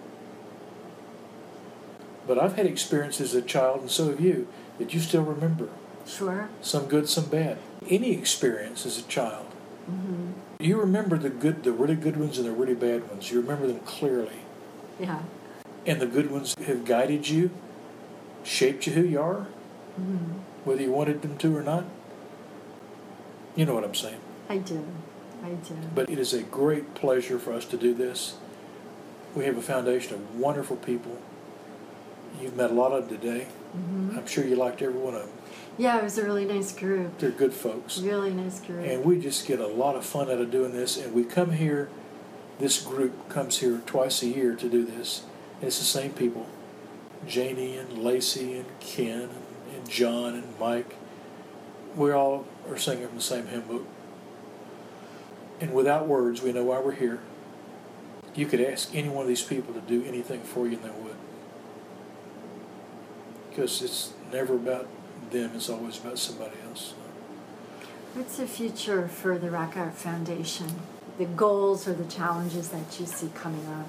B: But I've had experiences as a child, and so have you, that you still remember.
C: Sure.
B: Some good, some bad. Any experience as a child.
C: Mm-hmm.
B: You remember the good, the really good ones and the really bad ones. You remember them clearly.
C: Yeah.
B: And the good ones have guided you, shaped you who you are,
C: Mm-hmm.
B: whether you wanted them to or not. You know what I'm saying.
C: I do. I do.
B: But it is a great pleasure for us to do this. We have a foundation of wonderful people. You've met a lot of them today.
C: Mm-hmm.
B: I'm sure you liked every one of them.
C: Yeah, it was a really nice group.
B: They're good folks.
C: Really nice group.
B: And we just get a lot of fun out of doing this. And we come here, this group comes here twice a year to do this. And it's the same people. Janie and Lacey and Ken and John and Mike. We all are singing from the same hymn book. And without words, we know why we're here. You could ask any one of these people to do anything for you and they would. Because it's never about them, it's always about somebody else.
C: What's the future for the Rock Art Foundation? The goals or the challenges that you see coming up?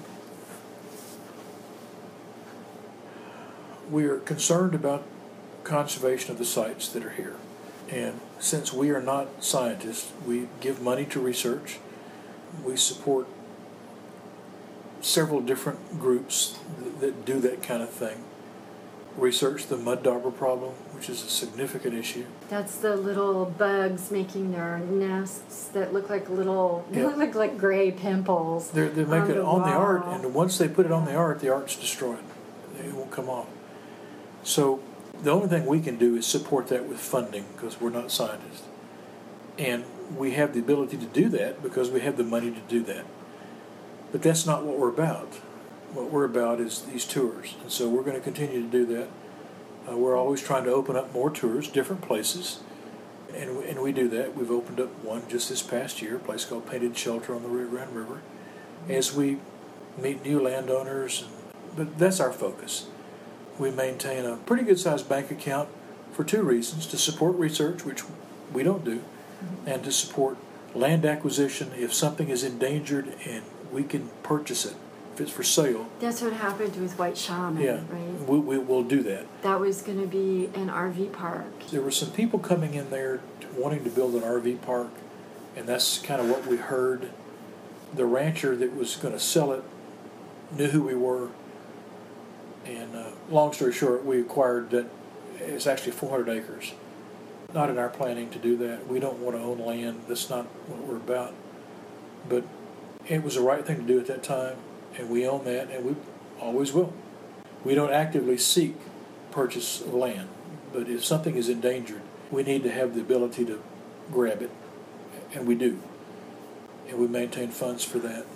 B: We are concerned about conservation of the sites that are here. And since we are not scientists, we give money to research. We support several different groups that, that do that kind of thing. Research the mud dauber problem, which is a significant issue.
C: That's the little bugs making their nests that look like little, they
B: Yeah.
C: look like gray pimples.
B: They're, they make
C: on
B: it
C: the
B: on the art,
C: wall.
B: and once they put it on the art, the art's destroyed. It won't come off. So the only thing we can do is support that with funding, because we're not scientists. And we have the ability to do that because we have the money to do that. But that's not what we're about. What we're about is these tours. And so we're going to continue to do that. Uh, we're always trying to open up more tours, different places. And, and we do that. We've opened up one just this past year, a place called Painted Shelter on the Rio Grande River, as we meet new landowners. And, but that's our focus. We maintain a pretty good-sized bank account for two reasons: to support research, which we don't do, mm-hmm. and to support land acquisition if something is endangered and we can purchase it. If it's for sale.
C: That's what happened with White Shaman,
B: Yeah,
C: right?
B: we, we, we'll do that.
C: That was going to be an R V park.
B: There were some people coming in there wanting to build an R V park, and that's kind of what we heard. The rancher that was going to sell it knew who we were, and uh, long story short, we acquired that. It's actually four hundred acres. Not in our planning to do that. We don't want to own land. That's not what we're about. But it was the right thing to do at that time. And we own that, and we always will. We don't actively seek purchase of land, but if something is endangered, we need to have the ability to grab it, and we do. And we maintain funds for that.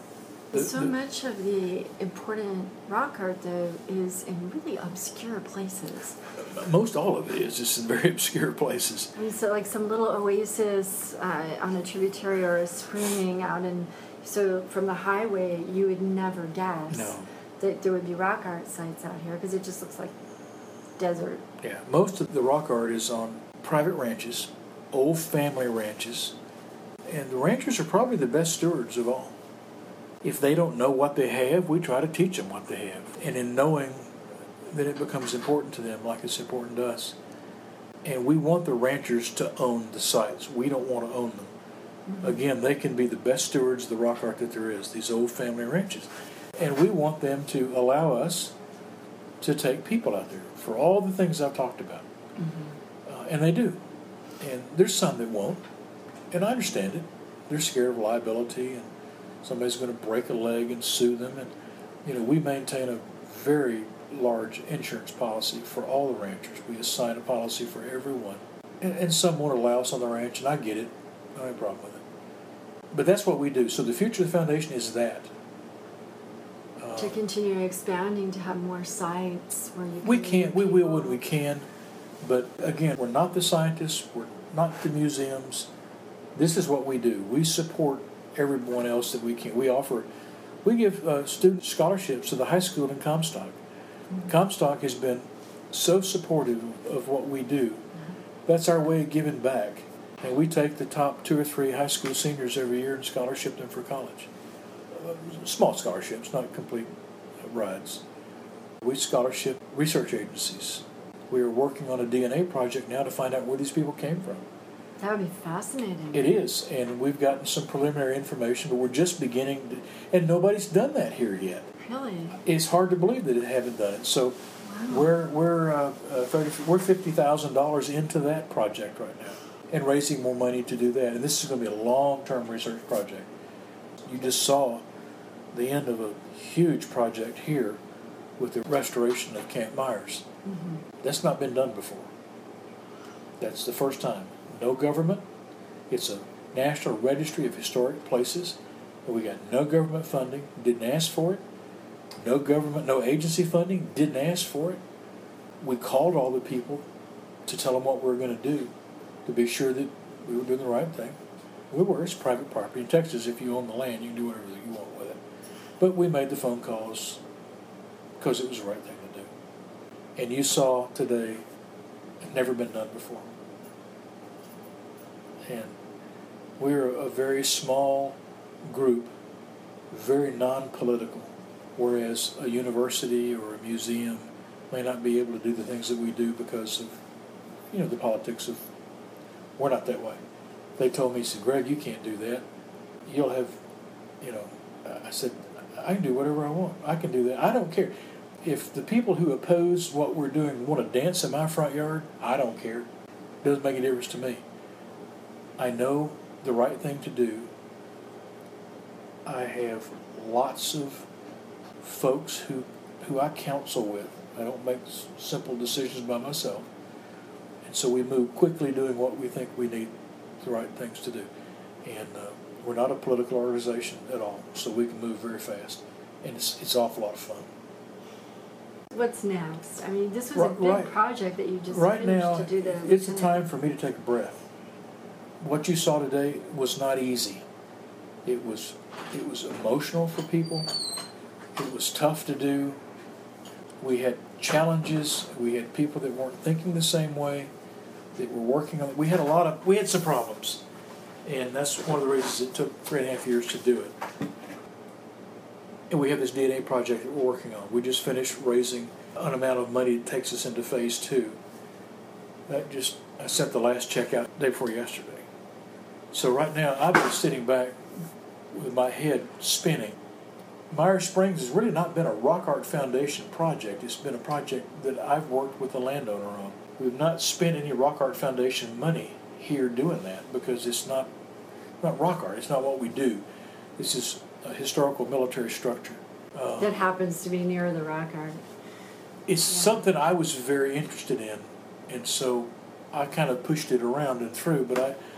B: The,
C: so
B: the,
C: much of the important rock art, though, is in really obscure places.
B: Most all of it is just in very obscure places.
C: I mean, so like some little oasis uh, on a tributary or a spring out in, so from the highway, you would never guess
B: No.
C: that there would be rock art sites out here because it just looks like desert.
B: Yeah, most of the rock art is on private ranches, old family ranches, and the ranchers are probably the best stewards of all. If they don't know what they have, we try to teach them what they have. And in knowing that, it becomes important to them like it's important to us. And we want the ranchers to own the sites. We don't want to own them. Mm-hmm. Again, they can be the best stewards of the rock art that there is, these old family ranches. And we want them to allow us to take people out there for all the things I've talked about. Mm-hmm. Uh, and they do. And there's some that won't. And I understand it. They're scared of liability and somebody's going to break a leg and sue them. And, you know, we maintain a very large insurance policy for all the ranchers. We assign a policy for everyone. And, and some won't allow us on the ranch, and I get it. I don't have a problem with it. But that's what we do. So the future of the foundation is that. Uh,
C: to continue expanding, to have more sites where you can
B: We can. We will when
C: people.
B: we can. But, again, we're not the scientists. We're not the museums. This is what we do. We support everyone else that we can. We offer, we give uh, student scholarships to the high school in Comstock. Mm-hmm. Comstock has been so supportive of what we do. Mm-hmm. That's our way of giving back. And we take the top two or three high school seniors every year and scholarship them for college. Uh, small scholarships, not complete uh, rides. We scholarship research agencies. We are working on a D N A project now to find out where these people came from.
C: That would be fascinating.
B: It is, and we've gotten some preliminary information, but we're just beginning to, and nobody's done that here yet.
C: Really?
B: It's hard to believe that it haven't done it. So
C: Wow.
B: we're we're uh, uh, thirty, we're fifty thousand dollars into that project right now, and raising more money to do that. And this is going to be a long-term research project. You just saw the end of a huge project here with the restoration of Camp Myers. Mm-hmm. That's not been done before. That's the first time. No government. It's a National Registry of Historic Places. And we got no government funding. Didn't ask for it. No government, no agency funding. Didn't ask for it. We called all the people to tell them what we were going to do to be sure that we were doing the right thing. We were. It's private property. In Texas, if you own the land, you can do whatever you want with it. But we made the phone calls because it was the right thing to do. And you saw today, it never been done before. And we're a very small group, very non-political, whereas a university or a museum may not be able to do the things that we do because of, you know, the politics of, we're not that way. They told me, said, Greg, you can't do that. You'll have, you know, I said, I can do whatever I want. I can do that. I don't care. If the people who oppose what we're doing want to dance in my front yard, I don't care. It doesn't make a difference to me. I know the right thing to do. I have lots of folks who, who I counsel with. I don't make simple decisions by myself. And so we move quickly doing what we think we need the right things to do. And uh, we're not a political organization at all, so we can move very fast. And it's, it's an awful lot of fun.
C: What's next? I mean, this was
B: Right,
C: a big
B: right.
C: project that you just
B: Right
C: finished
B: now,
C: to do the...
B: it's a time for me to take a breath. What you saw today was not easy. It was it was emotional for people. It was tough to do. We had challenges. We had people that weren't thinking the same way, that were working on it. We had a lot of we had some problems, and that's one of the reasons it took three and a half years to do it. And we have this D N A project that we're working on. We just finished raising an amount of money that takes us into phase two. That just I sent the last check out the day before yesterday. So right now, I've been sitting back with my head spinning. Myers Springs has really not been a Rock Art Foundation project. It's been a project that I've worked with the landowner on. We've not spent any Rock Art Foundation money here doing that because it's not not rock art. It's not what we do. This is a historical military structure. Uh,
C: that happens to be near the rock art.
B: It's yeah. something I was very interested in, and so I kind of pushed it around and through, but I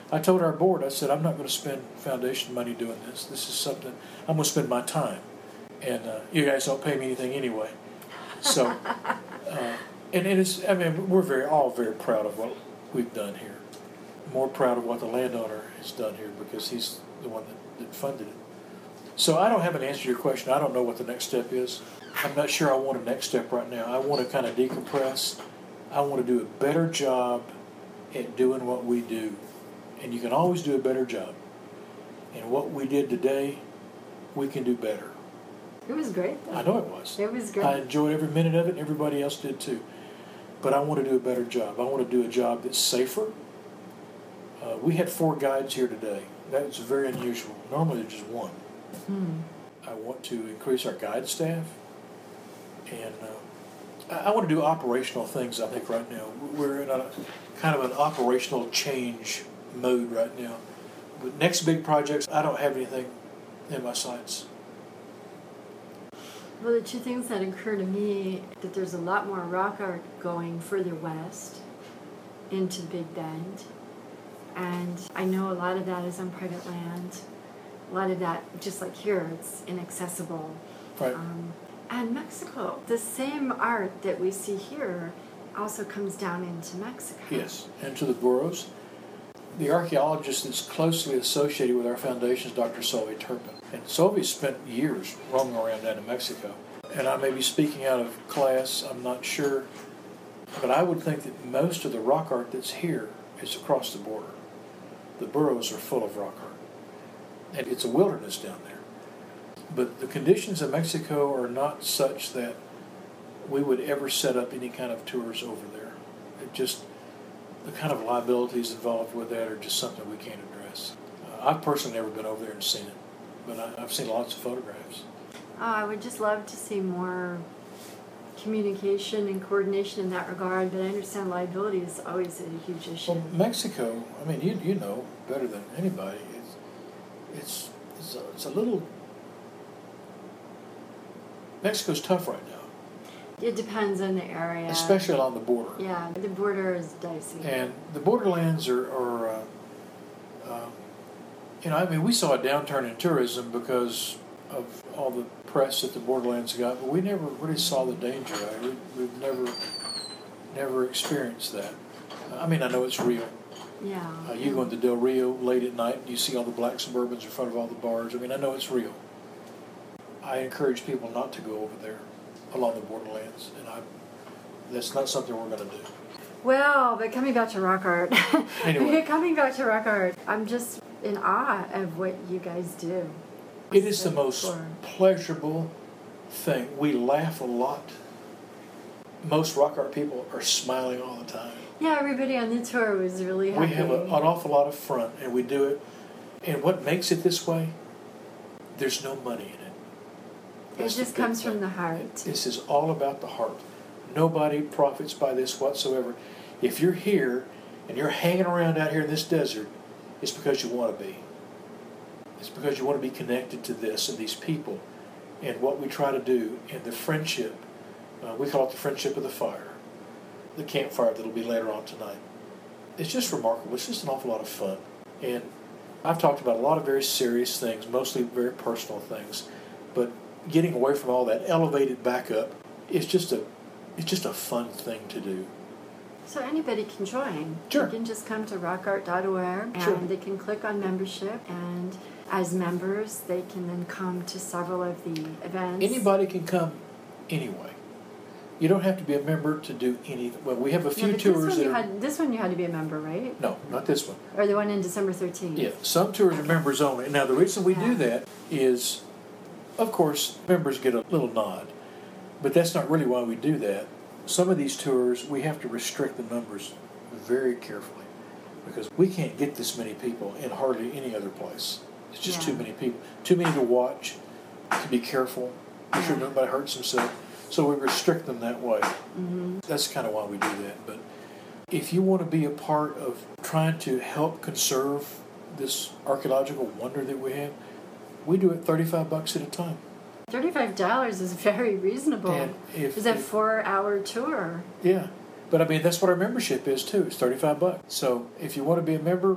B: I told our board, I said, I'm not going to spend foundation money doing this. This is something, I'm going to spend my time. And uh, you guys don't pay me anything anyway. So, uh, and, and it's, I mean, we're very all very proud of what we've done here. More proud of what the landowner has done here because he's the one that, that funded it. So I don't have an answer to your question. I don't know what the next step is. I'm not sure I want a next step right now. I want to kind of decompress. I want to do a better job at doing what we do. And you can always do a better job. And what we did today, we can do better.
C: It was great, though.
B: I know it was.
C: It was great.
B: I enjoyed every minute of it, and everybody else did too. But I want to do a better job. I want to do a job that's safer. Uh, we had four guides here today. That's very unusual. Normally there's just one.
C: Hmm.
B: I want to increase our guide staff. And uh, I, I want to do operational things, I think, right now. We're in a kind of an operational change mode right now. But next big projects, I don't have anything in my sights.
C: Well, the two things that occur to me, that there's a lot more rock art going further west into Big Bend. And I know a lot of that is on private land. A lot of that, just like here, it's inaccessible.
B: Right.
C: Um, and Mexico, the same art that we see here also comes down into Mexico.
B: Yes, and to the Burros. The archaeologist that's closely associated with our foundation is Doctor Solveig Turpin. And Solveig spent years roaming around down in Mexico. And I may be speaking out of class, I'm not sure. But I would think that most of the rock art that's here is across the border. The Burros are full of rock art. And it's a wilderness down there. But the conditions in Mexico are not such that we would ever set up any kind of tours over there. It just, the kind of liabilities involved with that are just something we can't address. Uh, I've personally never been over there and seen it, but I, I've seen lots of photographs.
C: Oh, I would just love to see more communication and coordination in that regard, but I understand liability is always a huge issue.
B: Well, Mexico, I mean, you you know better than anybody, it's, it's, it's, a, it's a little, Mexico's tough right now.
C: It depends on the area.
B: Especially along the border.
C: Yeah, the border is dicey.
B: And the borderlands are, are uh, um, you know, I mean, we saw a downturn in tourism because of all the press that the borderlands got, but we never really saw the danger. Right? We, we've never, never experienced that. I mean, I know it's real.
C: Yeah.
B: Uh, you go into Del Rio late at night and you see all the black Suburbans in front of all the bars. I mean, I know it's real. I encourage people not to go over there along the borderlands, and I, that's not something we're going to do.
C: Well, but coming back to rock art,
B: Anyway.
C: coming back to rock art, I'm just in awe of what you guys do.
B: It is the
C: So
B: most
C: cool.
B: pleasurable thing. We laugh a lot. Most rock art people are smiling all the time.
C: Yeah, everybody on the tour was really happy.
B: We have a, an awful lot of fun, and we do it. And what makes it this way, there's no money in it.
C: It
B: That's the
C: just
B: big
C: comes
B: thing.
C: from the heart.
B: This is all about the heart. Nobody profits by this whatsoever. If you're here and you're hanging around out here in this desert, it's because you want to be. It's because you want to be connected to this and these people and what we try to do and the friendship. Uh, we call it the friendship of the fire, the campfire that'll be later on tonight. It's just remarkable. It's just an awful lot of fun. And I've talked about a lot of very serious things, mostly very personal things, but getting away from all that, elevated back up, is just a it's just a fun thing to do.
C: So anybody can join.
B: Sure.
C: They can just come to rock art dot org and
B: Sure.
C: they can click on membership, and as members they can then come to several of the events.
B: Anybody can come anyway. You don't have to be a member to do anything. Well, we have a
C: No,
B: few
C: but
B: tours
C: this one
B: that
C: you
B: are...
C: had, this one you had to be a member, right?
B: No, not this one.
C: Or the one in December thirteenth.
B: Yeah, some tours are members only. Now, the reason we
C: Yeah.
B: do that is, of course, members get a little nod, but that's not really why we do that. Some of these tours, we have to restrict the numbers very carefully because we can't get this many people in hardly any other place. It's just
C: Yeah.
B: too many people, too many to watch, to be careful, make sure
C: Yeah.
B: nobody hurts himself. So we restrict them that way.
C: Mm-hmm.
B: That's kind of why we do that. But if you want to be a part of trying to help conserve this archaeological wonder that we have, we do it thirty-five bucks at a time.
C: Thirty-five dollars is very reasonable.
B: And if,
C: It's a
B: if-
C: four-hour tour.
B: yeah, but I mean that's what our membership is too. It's thirty-five bucks. So if you want to be a member,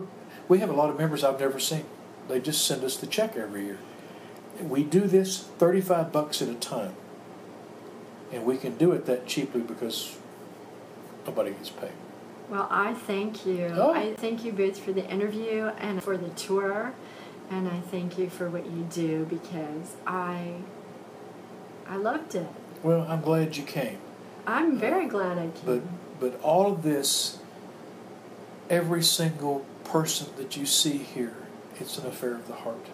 B: We have a lot of members I've never seen. They just send us the check every year. We do this thirty-five bucks at a time. And we can do it that cheaply because nobody gets paid.
C: Well, I thank you.
B: Oh.
C: I thank you both for the interview and for the tour. And I thank you for what you do because I I loved it.
B: Well, I'm glad you came.
C: I'm very glad I came.
B: But but all of this, every single person that you see here, it's an affair of the heart.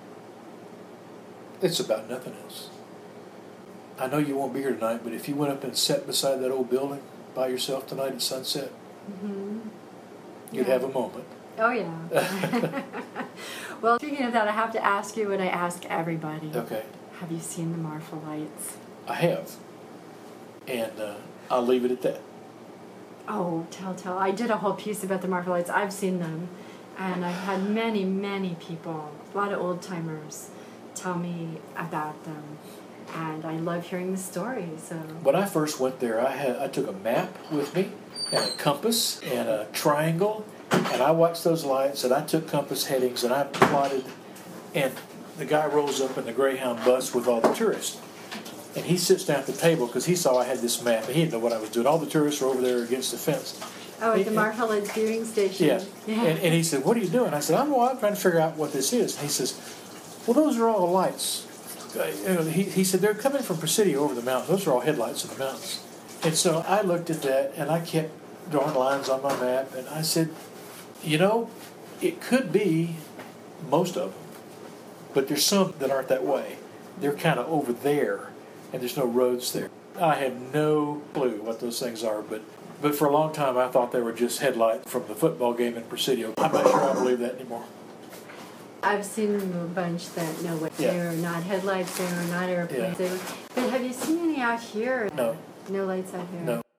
B: It's about nothing else. I know you won't be here tonight, but if you went up and sat beside that old building by yourself tonight at sunset,
C: mm-hmm.
B: you'd
C: yeah.
B: have a moment.
C: Oh, yeah. Well, speaking of that, I have to ask you what I ask everybody.
B: Okay.
C: Have you seen the Marfa lights?
B: I have. And uh, I'll leave it at that.
C: Oh, tell, tell. I did a whole piece about the Marfa lights. I've seen them. And I've had many, many people, a lot of old-timers, tell me about them. And I love hearing the stories. So.
B: When I first went there, I had I took a map with me and a compass and a triangle, and I watched those lights, and I took compass headings, and I plotted, and the guy rolls up in the Greyhound bus with all the tourists. And he sits down at the table because he saw I had this map, and he didn't know what I was doing. All the tourists were over there against the fence.
C: Oh, at
B: and,
C: the Marfa Lights viewing station.
B: Yeah.
C: yeah.
B: And, and he said, "What are you doing?" I said, I'm, well, I'm trying to figure out what this is. And he says, well, those are all the lights. Uh, he, he said, they're coming from Presidio over the mountains. Those are all headlights in the mountains. And so I looked at that, and I kept drawing lines on my map, and I said, you know, it could be most of them, but there's some that aren't that way. They're kind of over there, and there's no roads there. I have no clue what those things are, but, but for a long time I thought they were just headlights from the football game in Presidio. I'm not sure I believe that anymore.
C: I've seen a bunch that no way.
B: Yeah.
C: They're not headlights, they're not airplanes.
B: Yeah.
C: They were, but have you seen any out here?
B: No.
C: No lights out here?
B: No.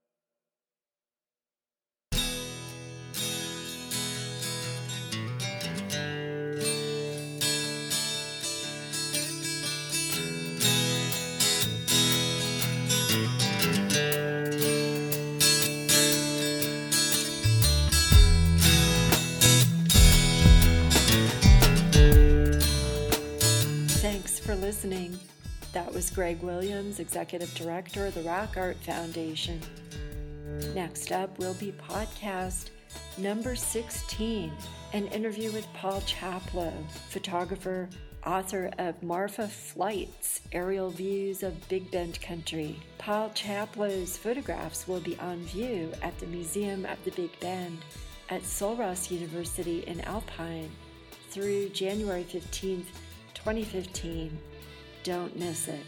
A: Thanks for listening. That was Greg Williams, Executive Director of the Rock Art Foundation. Next up will be podcast number sixteen, an interview with Paul Chaplow, photographer, author of Marfa Flights, Aerial Views of Big Bend Country. Paul Chaplow's photographs will be on view at the Museum of the Big Bend at Sul Ross University in Alpine through January fifteenth, twenty fifteen. Don't miss it.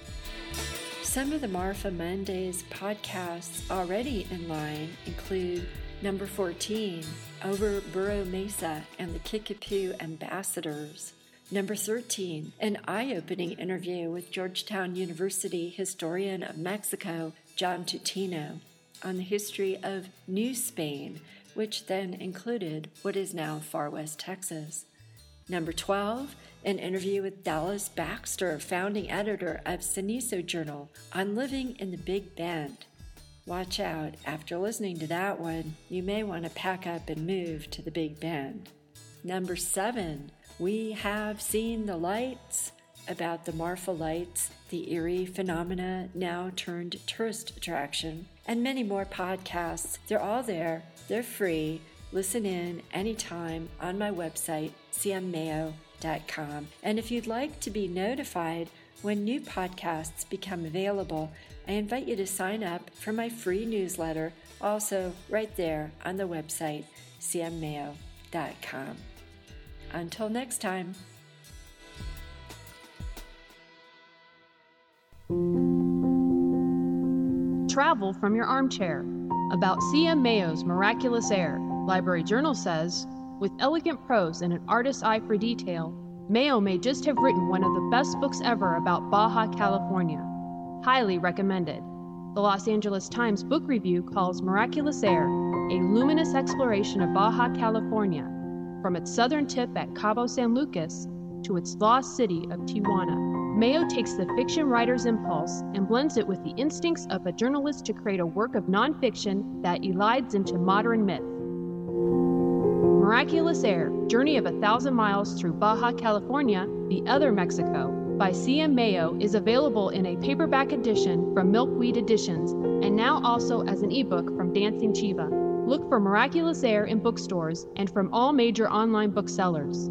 A: Some of the Marfa Mondays podcasts already in line include number fourteen, Over Burro Mesa and the Kickapoo Ambassadors. Number thirteen, an eye-opening interview with Georgetown University historian of Mexico, John Tutino, on the history of New Spain, which then included what is now Far West Texas. Number twelve, an interview with Dallas Baxter, founding editor of Cenizo Journal, on living in the Big Bend. Watch out, after listening to that one, you may want to pack up and move to the Big Bend. Number seven, we have seen the lights, about the Marfa Lights, the eerie phenomena now turned tourist attraction, and many more podcasts. They're all there. They're free. Listen in anytime on my website, c m mayo dot com. And if you'd like to be notified when new podcasts become available, I invite you to sign up for my free newsletter, also right there on the website, c m mayo dot com. Until next time.
E: Travel from your armchair. About C M Mayo's Miraculous Air, Library Journal says, with elegant prose and an artist's eye for detail, Mayo may just have written one of the best books ever about Baja California. Highly recommended. The Los Angeles Times Book Review calls Miraculous Air a luminous exploration of Baja California, from its southern tip at Cabo San Lucas to its lost city of Tijuana. Mayo takes the fiction writer's impulse and blends it with the instincts of a journalist to create a work of nonfiction that elides into modern myth. Miraculous Air, Journey of a Thousand Miles Through Baja California, the Other Mexico, by C M Mayo is available in a paperback edition from Milkweed Editions, and now also as an ebook from Dancing Chiva. Look for Miraculous Air in bookstores and from all major online booksellers.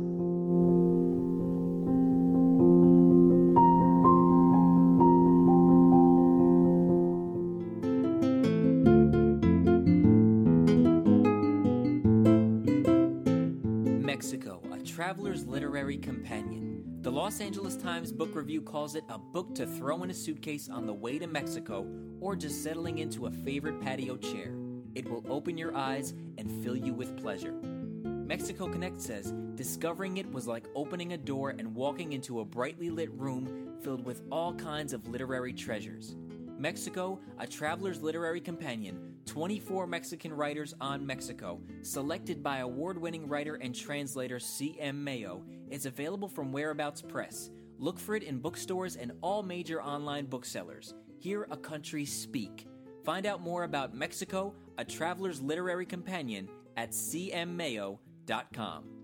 F: Mexico, a traveler's literary companion. The Los Angeles Times Book Review calls it a book to throw in a suitcase on the way to Mexico or just settling into a favorite patio chair. It will open your eyes and fill you with pleasure. Mexico Connect says, discovering it was like opening a door and walking into a brightly lit room filled with all kinds of literary treasures. Mexico, a traveler's literary companion, twenty-four Mexican writers on Mexico, selected by award-winning writer and translator C M Mayo, is available from Whereabouts Press. Look for it in bookstores and all major online booksellers. Hear a country speak. Find out more about Mexico, a traveler's literary companion, at c m mayo dot com.